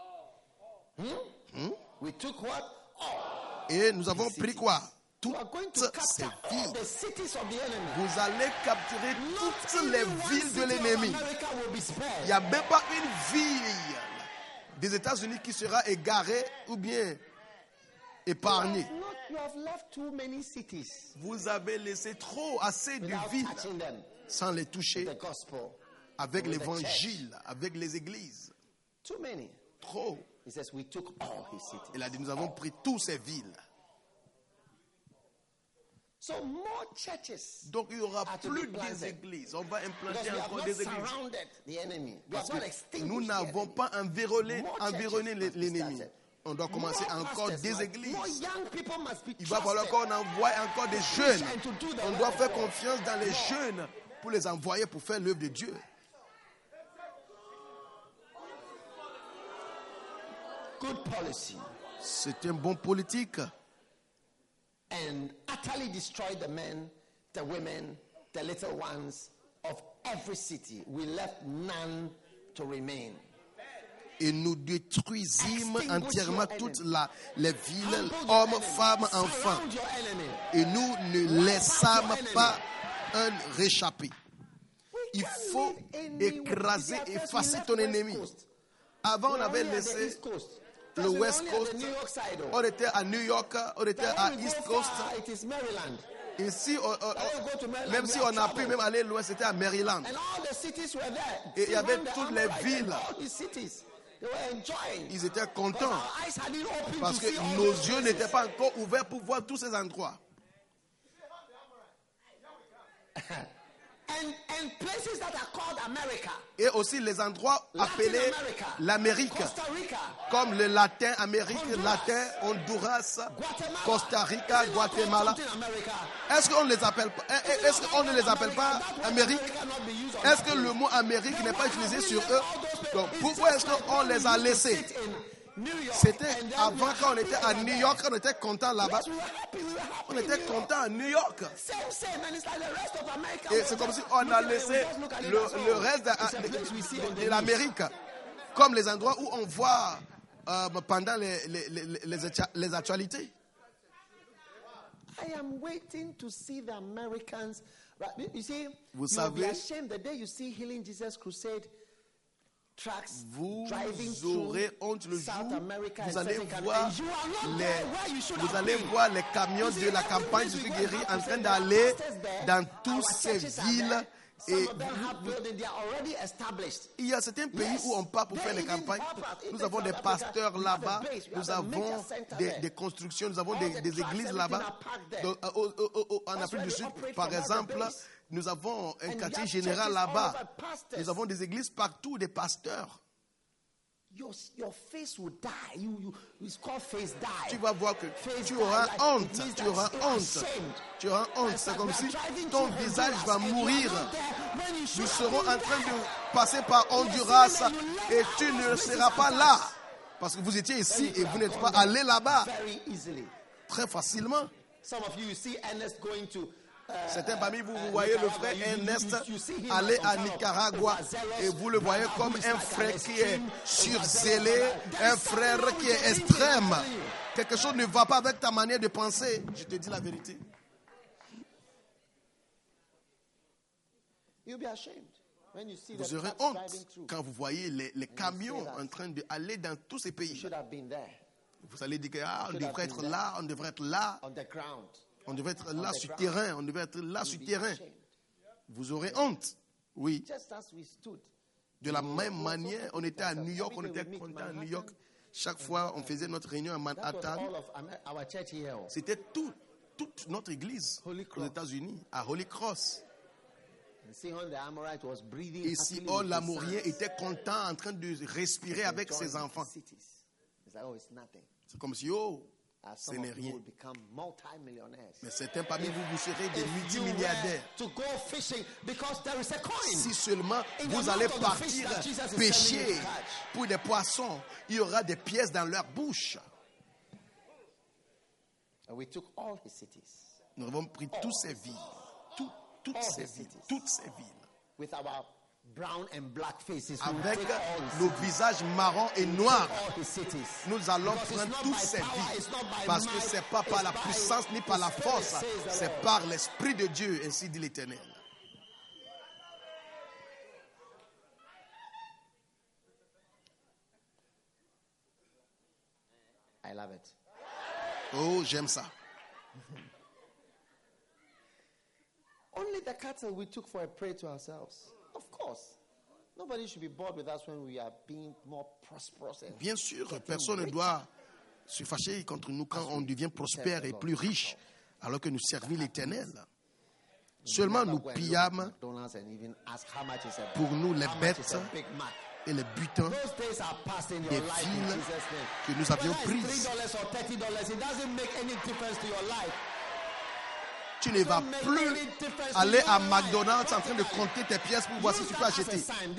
Speaker 2: We took what?
Speaker 1: Et nous avons pris quoi? Toutes ces villes. Vous allez capturer toutes les villes de l'ennemi. Il n'y a même pas une ville des États-Unis qui sera égarée ou bien épargnée. Vous avez laissé assez de villes sans les toucher avec l'évangile, avec les églises. Trop. Il a dit, nous avons pris toutes ces villes. Donc il n'y aura plus des églises. On va implanter encore des églises. Parce que nous n'avons pas environné l'ennemi. On doit commencer encore des églises. Il va falloir qu'on envoie encore des jeunes. On doit faire confiance dans les jeunes pour les envoyer pour faire l'œuvre de Dieu. C'est un bon politique.
Speaker 2: And utterly destroyed the men, the women, the little ones of every city. We left none to remain.
Speaker 1: Et nous détruisîmes entièrement toutes les villes, hommes, femmes, enfants. Et nous ne laissâmes pas un réchappé. Il faut écraser, effacer ton ennemi. Avant, on avait laissé le West Coast, on était à New York, on était à East Coast. Ici, même si on a pu même aller loin, c'était à Maryland. Et il y avait toutes les villes. Ils étaient contents parce que nos yeux n'étaient pas encore ouverts pour voir tous ces endroits.
Speaker 2: And places that are called America.
Speaker 1: Et aussi les endroits appelés l'Amérique, comme le Latin, Amérique, Latin, Honduras, Costa Rica, Guatemala. Est-ce qu'on les appelle pas? Est-ce qu'on ne les appelle pas Amérique? Est-ce que le mot Amérique n'est pas utilisé sur eux? Donc pourquoi est-ce qu'on les a laissés? C'était avant, quand on était à New York, on était content là-bas. On était content à New York. Et c'est comme si on a laissé le reste de l'Amérique comme les endroits où on voit pendant les actualités. Vous savez, vous aurez honte le jour où vous allez voir les camions de la campagne de guéri en train d'aller dans toutes ces villes. Et il y a certains pays où on part pour faire les campagnes. Nous avons des pasteurs là-bas, nous avons des constructions, nous avons des églises là-bas. En Afrique du Sud, par exemple, nous avons un quartier général là-bas. Nous avons des églises partout, des pasteurs.
Speaker 2: Your face will die. It's called face die.
Speaker 1: Tu vas voir que tu auras honte. Tu auras honte. Tu auras honte. C'est comme si ton visage va mourir. Nous serons en train de passer par Honduras et tu ne seras pas là. Parce que vous étiez ici et vous n'êtes pas allé là-bas. Très facilement. Certains parmi vous, vous voyez le frère Ernest aller à Nicaragua et vous le voyez comme un frère qui est surzélé, un frère qui est extrême. Quelque chose ne va pas avec ta manière de penser. Je te dis la vérité. Vous aurez honte quand vous voyez les camions en train d'aller dans tous ces pays. Vous allez dire on devrait être là, on devrait être là. On devait être là sur terrain. On devait être là sur terrain. Vous aurez honte. Oui. De la même manière, on était à New York. On était content à New York. Chaque fois, on faisait notre réunion à Manhattan. C'était toute notre église aux États-Unis, à Holy Cross. Et Sihon l'Amorien était content en train de respirer avec ses enfants. C'est comme si, ce n'est rien. Mais certains parmi vous, vous serez des multimilliardaires. Si seulement vous allez partir pêcher pour des poissons, il y aura des pièces dans leur bouche. Nous avons pris toutes ces villes. Toutes ces villes. Avec nos visages marrons et noirs, nous allons prendre toutes ces vies. Parce que ce n'est pas par la puissance ni par la force, c'est par l'Esprit de Dieu, ainsi dit l'Éternel. Oh, j'aime ça.
Speaker 2: Only the cattle we took for a prey to ourselves. Of course. Nobody should be bored with us when we are being more prosperous.
Speaker 1: Bien sûr, personne ne doit se fâcher contre nous quand on devient prospère et plus riche, alors que nous servons l'Éternel. Seulement nous pillâmes pour nous les bêtes et les butins des villes que nous avions prises. Tu ne vas plus aller à McDonald's en train de compter tes pièces pour voir si tu peux acheter.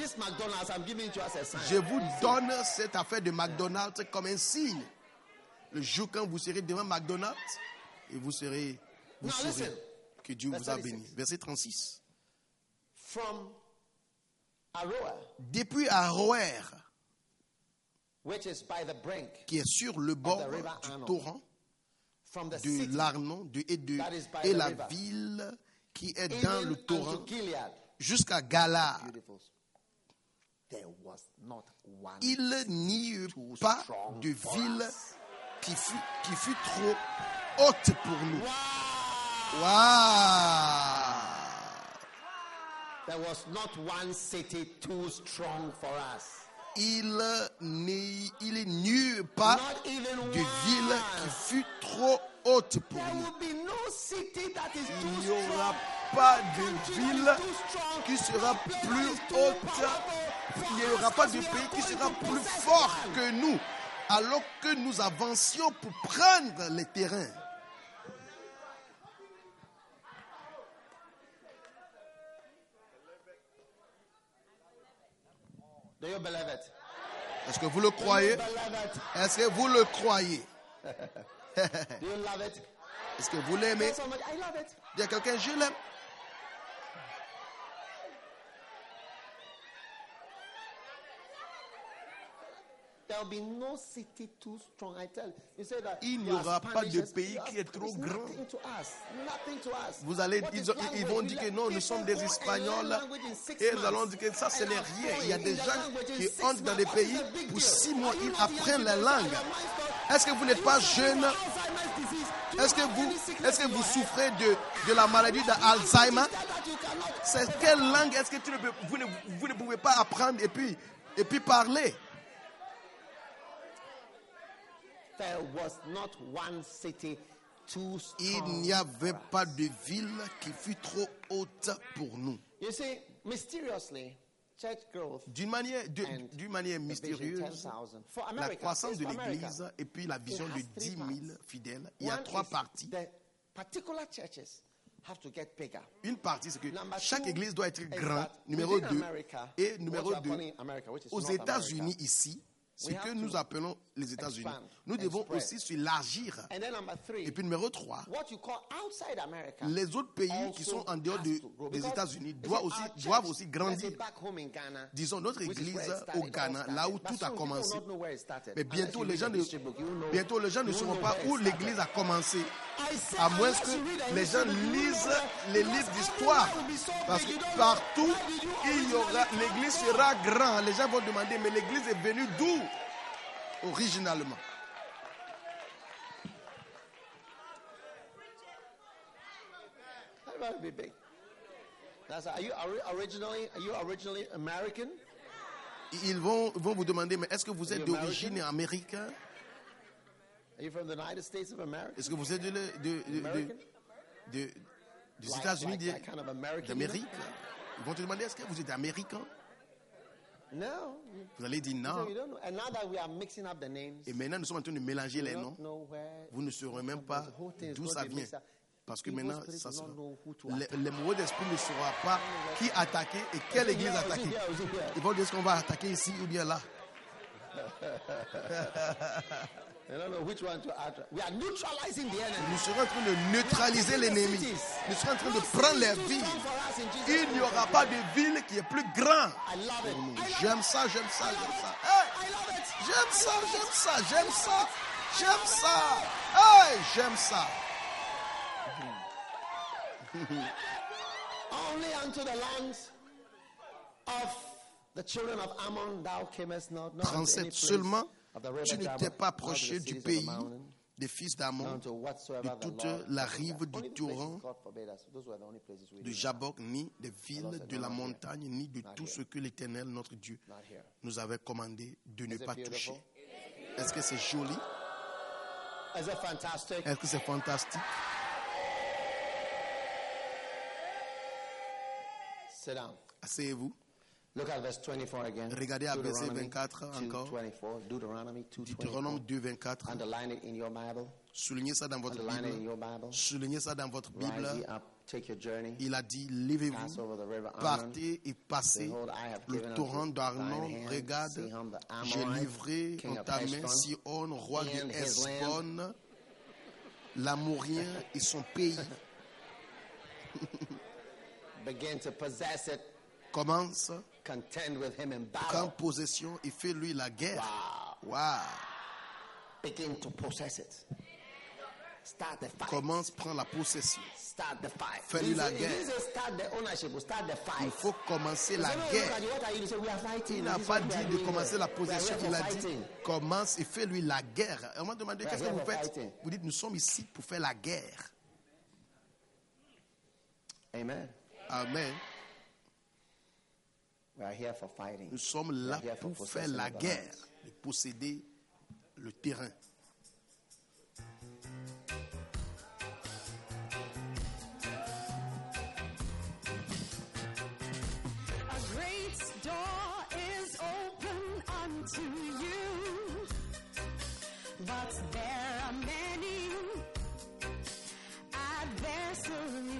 Speaker 1: Je vous donne cette affaire de McDonald's comme un signe. Le jour quand vous serez devant McDonald's, et vous saurez que Dieu vous a béni. Verset 36. Depuis Aroer, qui est sur le bord du torrent, de l'Arnon et la ville qui est dans le torrent jusqu'à Galad. Il n'y eut pas de ville qui fut trop haute pour nous. Wow.
Speaker 2: There was not one city too strong for us.
Speaker 1: Il n'y eut pas de ville qui fut trop haute pour nous. Il n'y aura pas de ville qui sera plus haute. Il n'y aura pas de pays qui sera plus fort que nous, alors que nous avancions pour prendre les terrains.
Speaker 2: Do you believe it?
Speaker 1: Est-ce que vous le croyez? Est-ce que vous le croyez?
Speaker 2: Do you love it?
Speaker 1: Est-ce que vous l'aimez? Dis à quelqu'un, je l'aime.
Speaker 2: The
Speaker 1: Il n'y aura pas de pays qui est trop grand. Vous allez, ils vont dire que non, nous sommes des Espagnols. Et nous allons dire que ça, ce n'est rien. Il y a des gens qui entrent dans des pays, pour 6 mois, ils apprennent la langue. Est-ce que vous n'êtes pas jeune? Est-ce que vous souffrez de la maladie d'Alzheimer? C'est quelle langue est-ce que vous ne pouvez pas apprendre et puis parler? Il n'y avait pas de ville qui fut trop haute pour nous. D'une manière mystérieuse, la croissance de l'Église et puis la vision de 10 000 fidèles, il y a 3 parties. Une partie, c'est que chaque église doit être grande, numéro 2. Et numéro 2, aux États-Unis ici, ce que nous appelons les États-Unis, nous devons aussi s'élargir. Et puis numéro 3, les autres pays qui sont en dehors des États-Unis doivent aussi grandir. Disons, notre église au Ghana, là où tout a commencé. Mais bientôt, les gens ne sauront pas où l'église a commencé. À moins que les gens lisent les livres d'histoire. Parce que partout, l'église sera grande. Les gens vont demander, mais l'église est venue d'où originalement?
Speaker 2: Are you originally American?
Speaker 1: Ils vont vous demander, mais est-ce que vous êtes d'origine américaine?
Speaker 2: Are you from the United States of America?
Speaker 1: Est-ce que vous êtes des États-Unis d'Amérique? Ils vont te demander, est-ce que vous êtes américain?
Speaker 2: No.
Speaker 1: Vous allez dire non. Et maintenant, nous sommes en train de mélanger les noms. Vous ne saurez même pas d'où ça vient. Parce que maintenant, les mauvais esprits ne sauront pas qui attaquer et quelle église attaquer. Ils vont dire, est-ce qu'on va attaquer ici ou bien là? Nous serons en train de neutraliser l'ennemi. Nous serons en train de prendre les villes. Il n'y aura pas de ville qui est plus grande. J'aime ça. Hey, j'aime ça. Hey, j'aime ça.
Speaker 2: Only unto the lands of the children of Ammon thou camest not.
Speaker 1: 37 seulement. Tu n'étais pas approché du pays des fils d'Ammon, de toute la rive du torrent de Jabbok, ni des villes de la montagne, ni de tout ce que l'Éternel, notre Dieu, nous avait commandé de ne pas toucher. Est-ce que c'est joli? Est-ce que c'est fantastique? Asseyez-vous.
Speaker 2: Look at verse 24 again.
Speaker 1: Regardez à verset 24 encore. Deutéronome 2, 24.
Speaker 2: Underline it in your Bible.
Speaker 1: Soulignez ça dans votre Bible. Soulignez ça dans votre Bible. Il a dit, levez-vous, partez et passez le torrent d'Arnon. Regarde, j'ai livré en ta main Sihon, roi de Hesbon, l'Amorien et son pays.
Speaker 2: Begin to possess it.
Speaker 1: Commence,
Speaker 2: contend with him in battle.
Speaker 1: Prends possession et fais-lui la guerre. Wow.
Speaker 2: Begin to possess it. Start the fight.
Speaker 1: Commence, prends la possession.
Speaker 2: Start the fight.
Speaker 1: Fais-lui la guerre.
Speaker 2: Start the ownership. Start the fight.
Speaker 1: Il faut commencer la guerre. Il n'a pas dit de commencer la possession. Il a dit commence et fais-lui la guerre. On m'a demandé qu'est-ce que vous faites. Vous dites nous sommes ici pour faire la guerre.
Speaker 2: Amen.
Speaker 1: Amen.
Speaker 2: We are here for fighting.
Speaker 1: Nous sommes là pour faire la guerre, de posséder le terrain.
Speaker 3: A great door is open unto you, but there are many adversaries.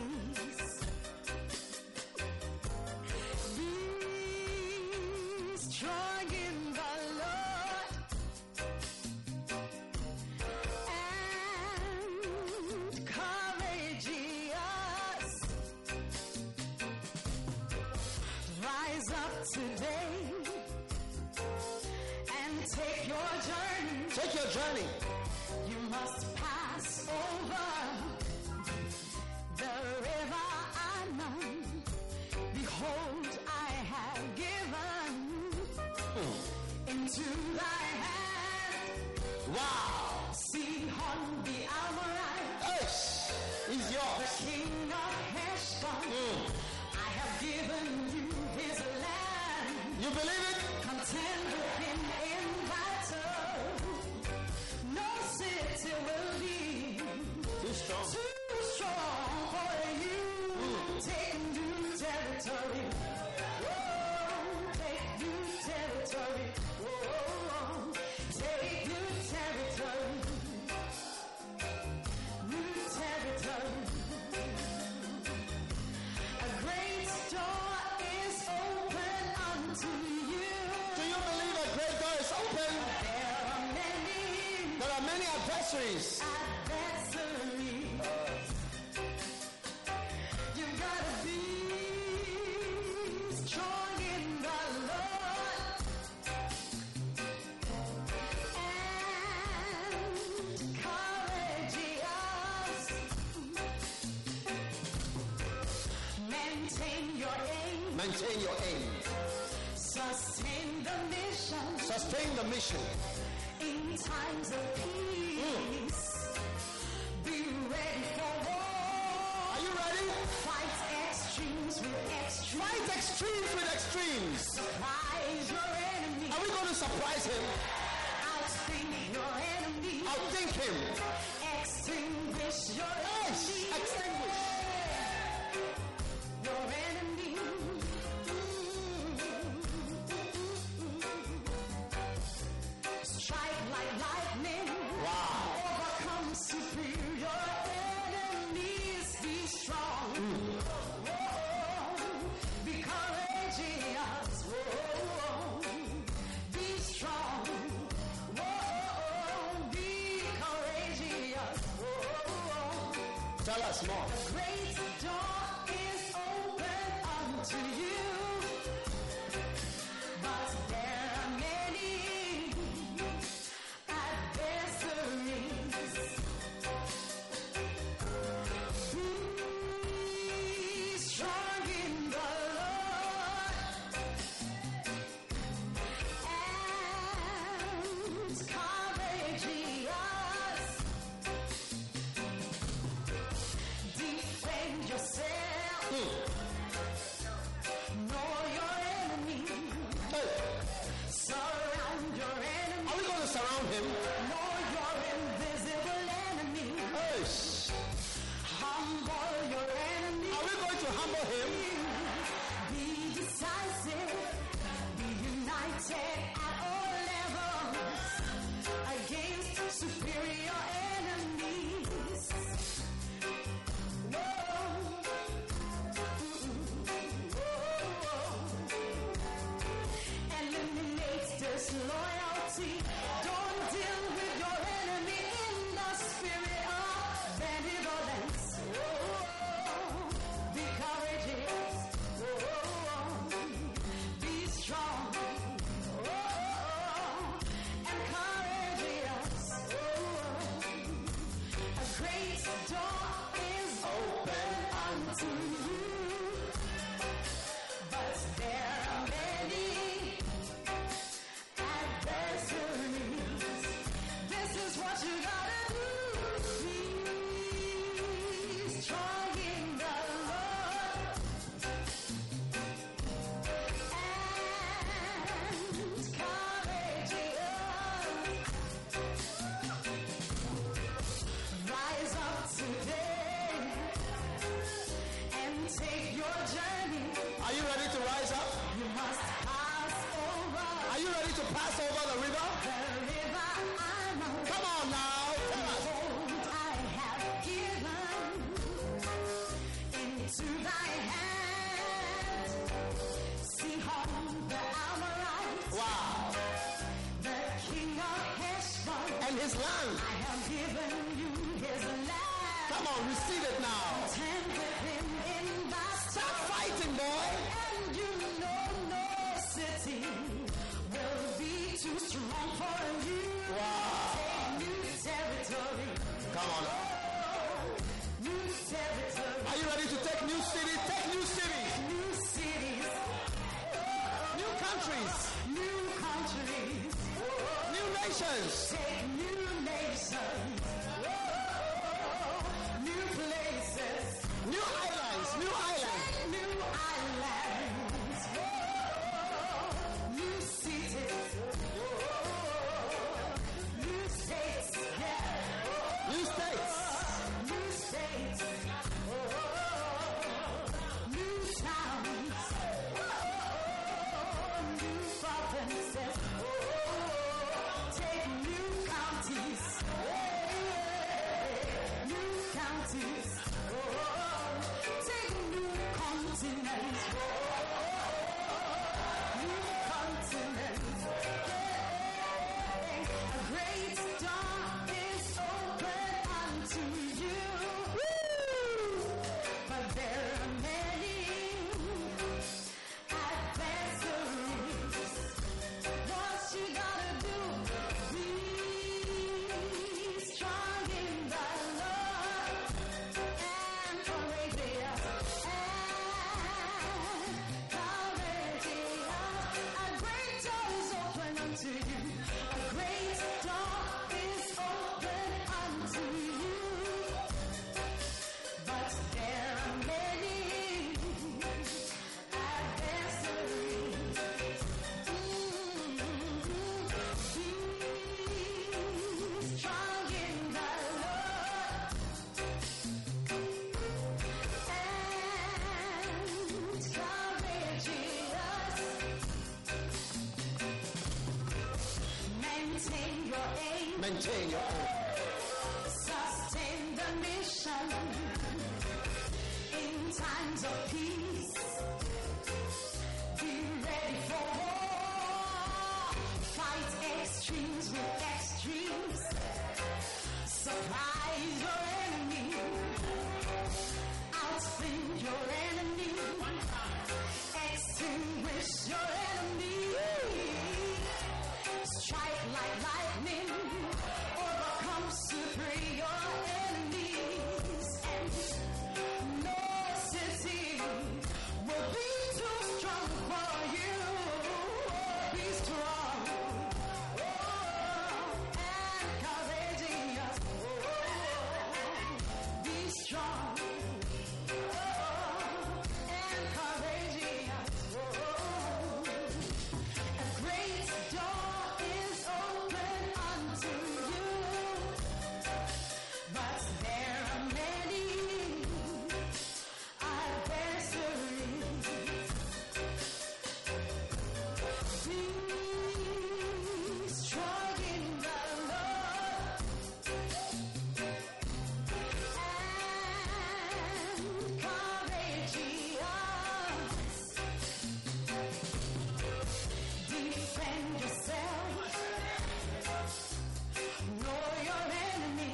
Speaker 3: Strong in the Lord and courageous. Rise up today and take your
Speaker 2: Take your journey.
Speaker 3: You must pass over the river Arnon. Behold, I have given into thy hand.
Speaker 2: Wow.
Speaker 3: Sihon the Amorite,
Speaker 2: Yes. He's
Speaker 3: the
Speaker 2: yours.
Speaker 3: king of Heshbon. I have given you his land.
Speaker 2: You believe it?
Speaker 3: Contend with him in battle. No city will be
Speaker 2: Too strong.
Speaker 3: too strong for you. Take new territory. Whoa, take new territory. Whoa, take new territory. New territory. A great door is open unto you.
Speaker 2: Do you believe a great door is open? There are many adversaries.
Speaker 3: Adversaries. You gotta be strong in the Lord and courageous. Maintain your aim.
Speaker 2: Maintain your aim.
Speaker 3: Sustain the mission.
Speaker 2: Sustain the mission.
Speaker 3: In times of peace, be ready for war.
Speaker 2: Are you ready?
Speaker 3: Fight extremes with extremes.
Speaker 2: Fight extremes with extremes.
Speaker 3: Surprise your enemy.
Speaker 2: Are we going to surprise him?
Speaker 3: Outthink your enemy.
Speaker 2: Outthink him.
Speaker 3: Extinguish your enemy.
Speaker 2: Extinguish.
Speaker 3: Your enemy. Strike like lightning.
Speaker 2: Wow.
Speaker 3: Overcome superior enemies. Be strong. Whoa. Be courageous. Whoa. Be strong. Whoa. Be courageous. Whoa.
Speaker 2: Tell us more.
Speaker 3: The great door is open unto you. But there are many adversaries. Be strong in the Lord and courageous. Defend yourself. Know your enemy.
Speaker 2: Hey,
Speaker 3: Surround your enemy.
Speaker 2: are we going to surround him?
Speaker 3: Know your invisible enemy.
Speaker 2: Hey,
Speaker 3: Humble your enemy.
Speaker 2: are we going to humble him?
Speaker 3: Be decisive. Be united at all levels against superior enemies. Whoa. Eliminate disloyalty. Don't deal with your enemy in the spirit of benevolence. Be courageous. Be strong. And courageous. A great door is open unto you. But there are many adversaries. This is what you gotta do. Be strong in the Lord and courageous. Rise up today and take your journey.
Speaker 2: Are you ready to rise up?
Speaker 3: You must pass over
Speaker 2: Are you ready to pass over the river?
Speaker 3: the river Arnon.
Speaker 2: Come on now. Tell us.
Speaker 3: Behold, I have given into thy hand Sihon the Amorite,
Speaker 2: Wow.
Speaker 3: the king of Heshbon.
Speaker 2: And his land.
Speaker 3: I have given you his land.
Speaker 2: Come on, receive it now.
Speaker 3: Contend with him in battle.
Speaker 2: Start fighting, boy.
Speaker 3: And you know no city will be too strong for you.
Speaker 2: Wow. countries.
Speaker 3: New countries.
Speaker 2: New nations.
Speaker 3: Take new nations. New places.
Speaker 2: New islands. New islands.
Speaker 3: New islands. New cities. New states. Yeah.
Speaker 2: New states.
Speaker 3: New states. New towns. New provinces. Take new counties. New counties. Take new continents. New continents. A great door is open unto you. But there are many adversaries. What you gotta do? Be strong in the Lord and courageous and courageous. A great door is open unto you. A great door is open unto you. But there are many adversaries. Be strong in the Lord and courageous. Maintain your aim.
Speaker 2: Maintain your own.
Speaker 3: Sustain the mission in times of peace. Be ready for war. Fight extremes with extremes. Surprise your enemy. Outthink your enemy. Extinguish your enemy. Strike like lightning. Overcome superior enemies. And no city will be too strong for you. Be strong and courageous. Be strong and courageous. A great door is open unto you, but there are many adversaries. Be strong in the Lord and courageous. Defend yourself. Know your enemy.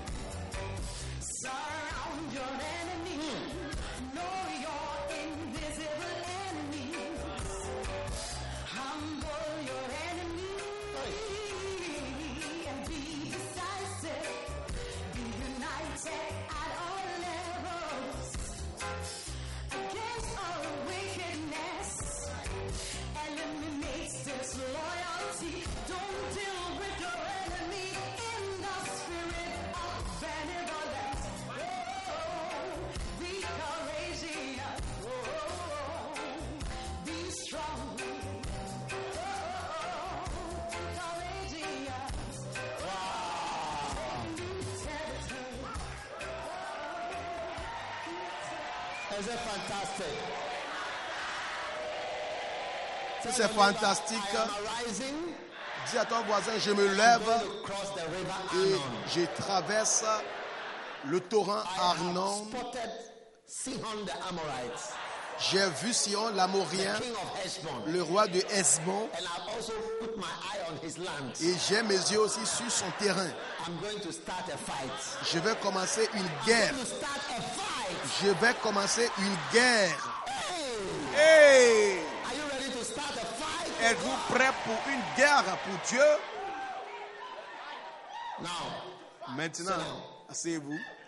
Speaker 3: Surround your enemy. Know your invisible enemies. Humble your enemy. And be decisive. Be united at all levels. Against all wickedness. Eliminate disloyalty. Don't deal with your enemy in the spirit of benevolence. Be courageous. Be strong. Courageous. New territory.
Speaker 2: Is it fantastic?
Speaker 1: C'est fantastique.
Speaker 2: I am arising.
Speaker 1: Dis à ton voisin, je me
Speaker 2: I'm
Speaker 1: lève
Speaker 2: going to cross the river
Speaker 1: et
Speaker 2: Arnon.
Speaker 1: je traverse le torrent
Speaker 2: I have
Speaker 1: Arnon.
Speaker 2: spotted Sihon the Amorites,
Speaker 1: J'ai vu Sion,
Speaker 2: the
Speaker 1: l'Amorien,
Speaker 2: king of Heshbon,
Speaker 1: le roi de Hesbon,
Speaker 2: and I've also put my eye on his land.
Speaker 1: et j'ai mes yeux aussi sur son terrain.
Speaker 2: I'm going to start a fight.
Speaker 1: Je vais commencer une
Speaker 2: I'm
Speaker 1: guerre.
Speaker 2: going to start a fight.
Speaker 1: Je vais commencer une guerre.
Speaker 2: Hey!
Speaker 1: Hey!
Speaker 2: Are you ready to start a fight?
Speaker 1: Êtes-vous prêts pour une guerre pour Dieu?
Speaker 2: Now,
Speaker 1: Maintenant, asseyez-vous.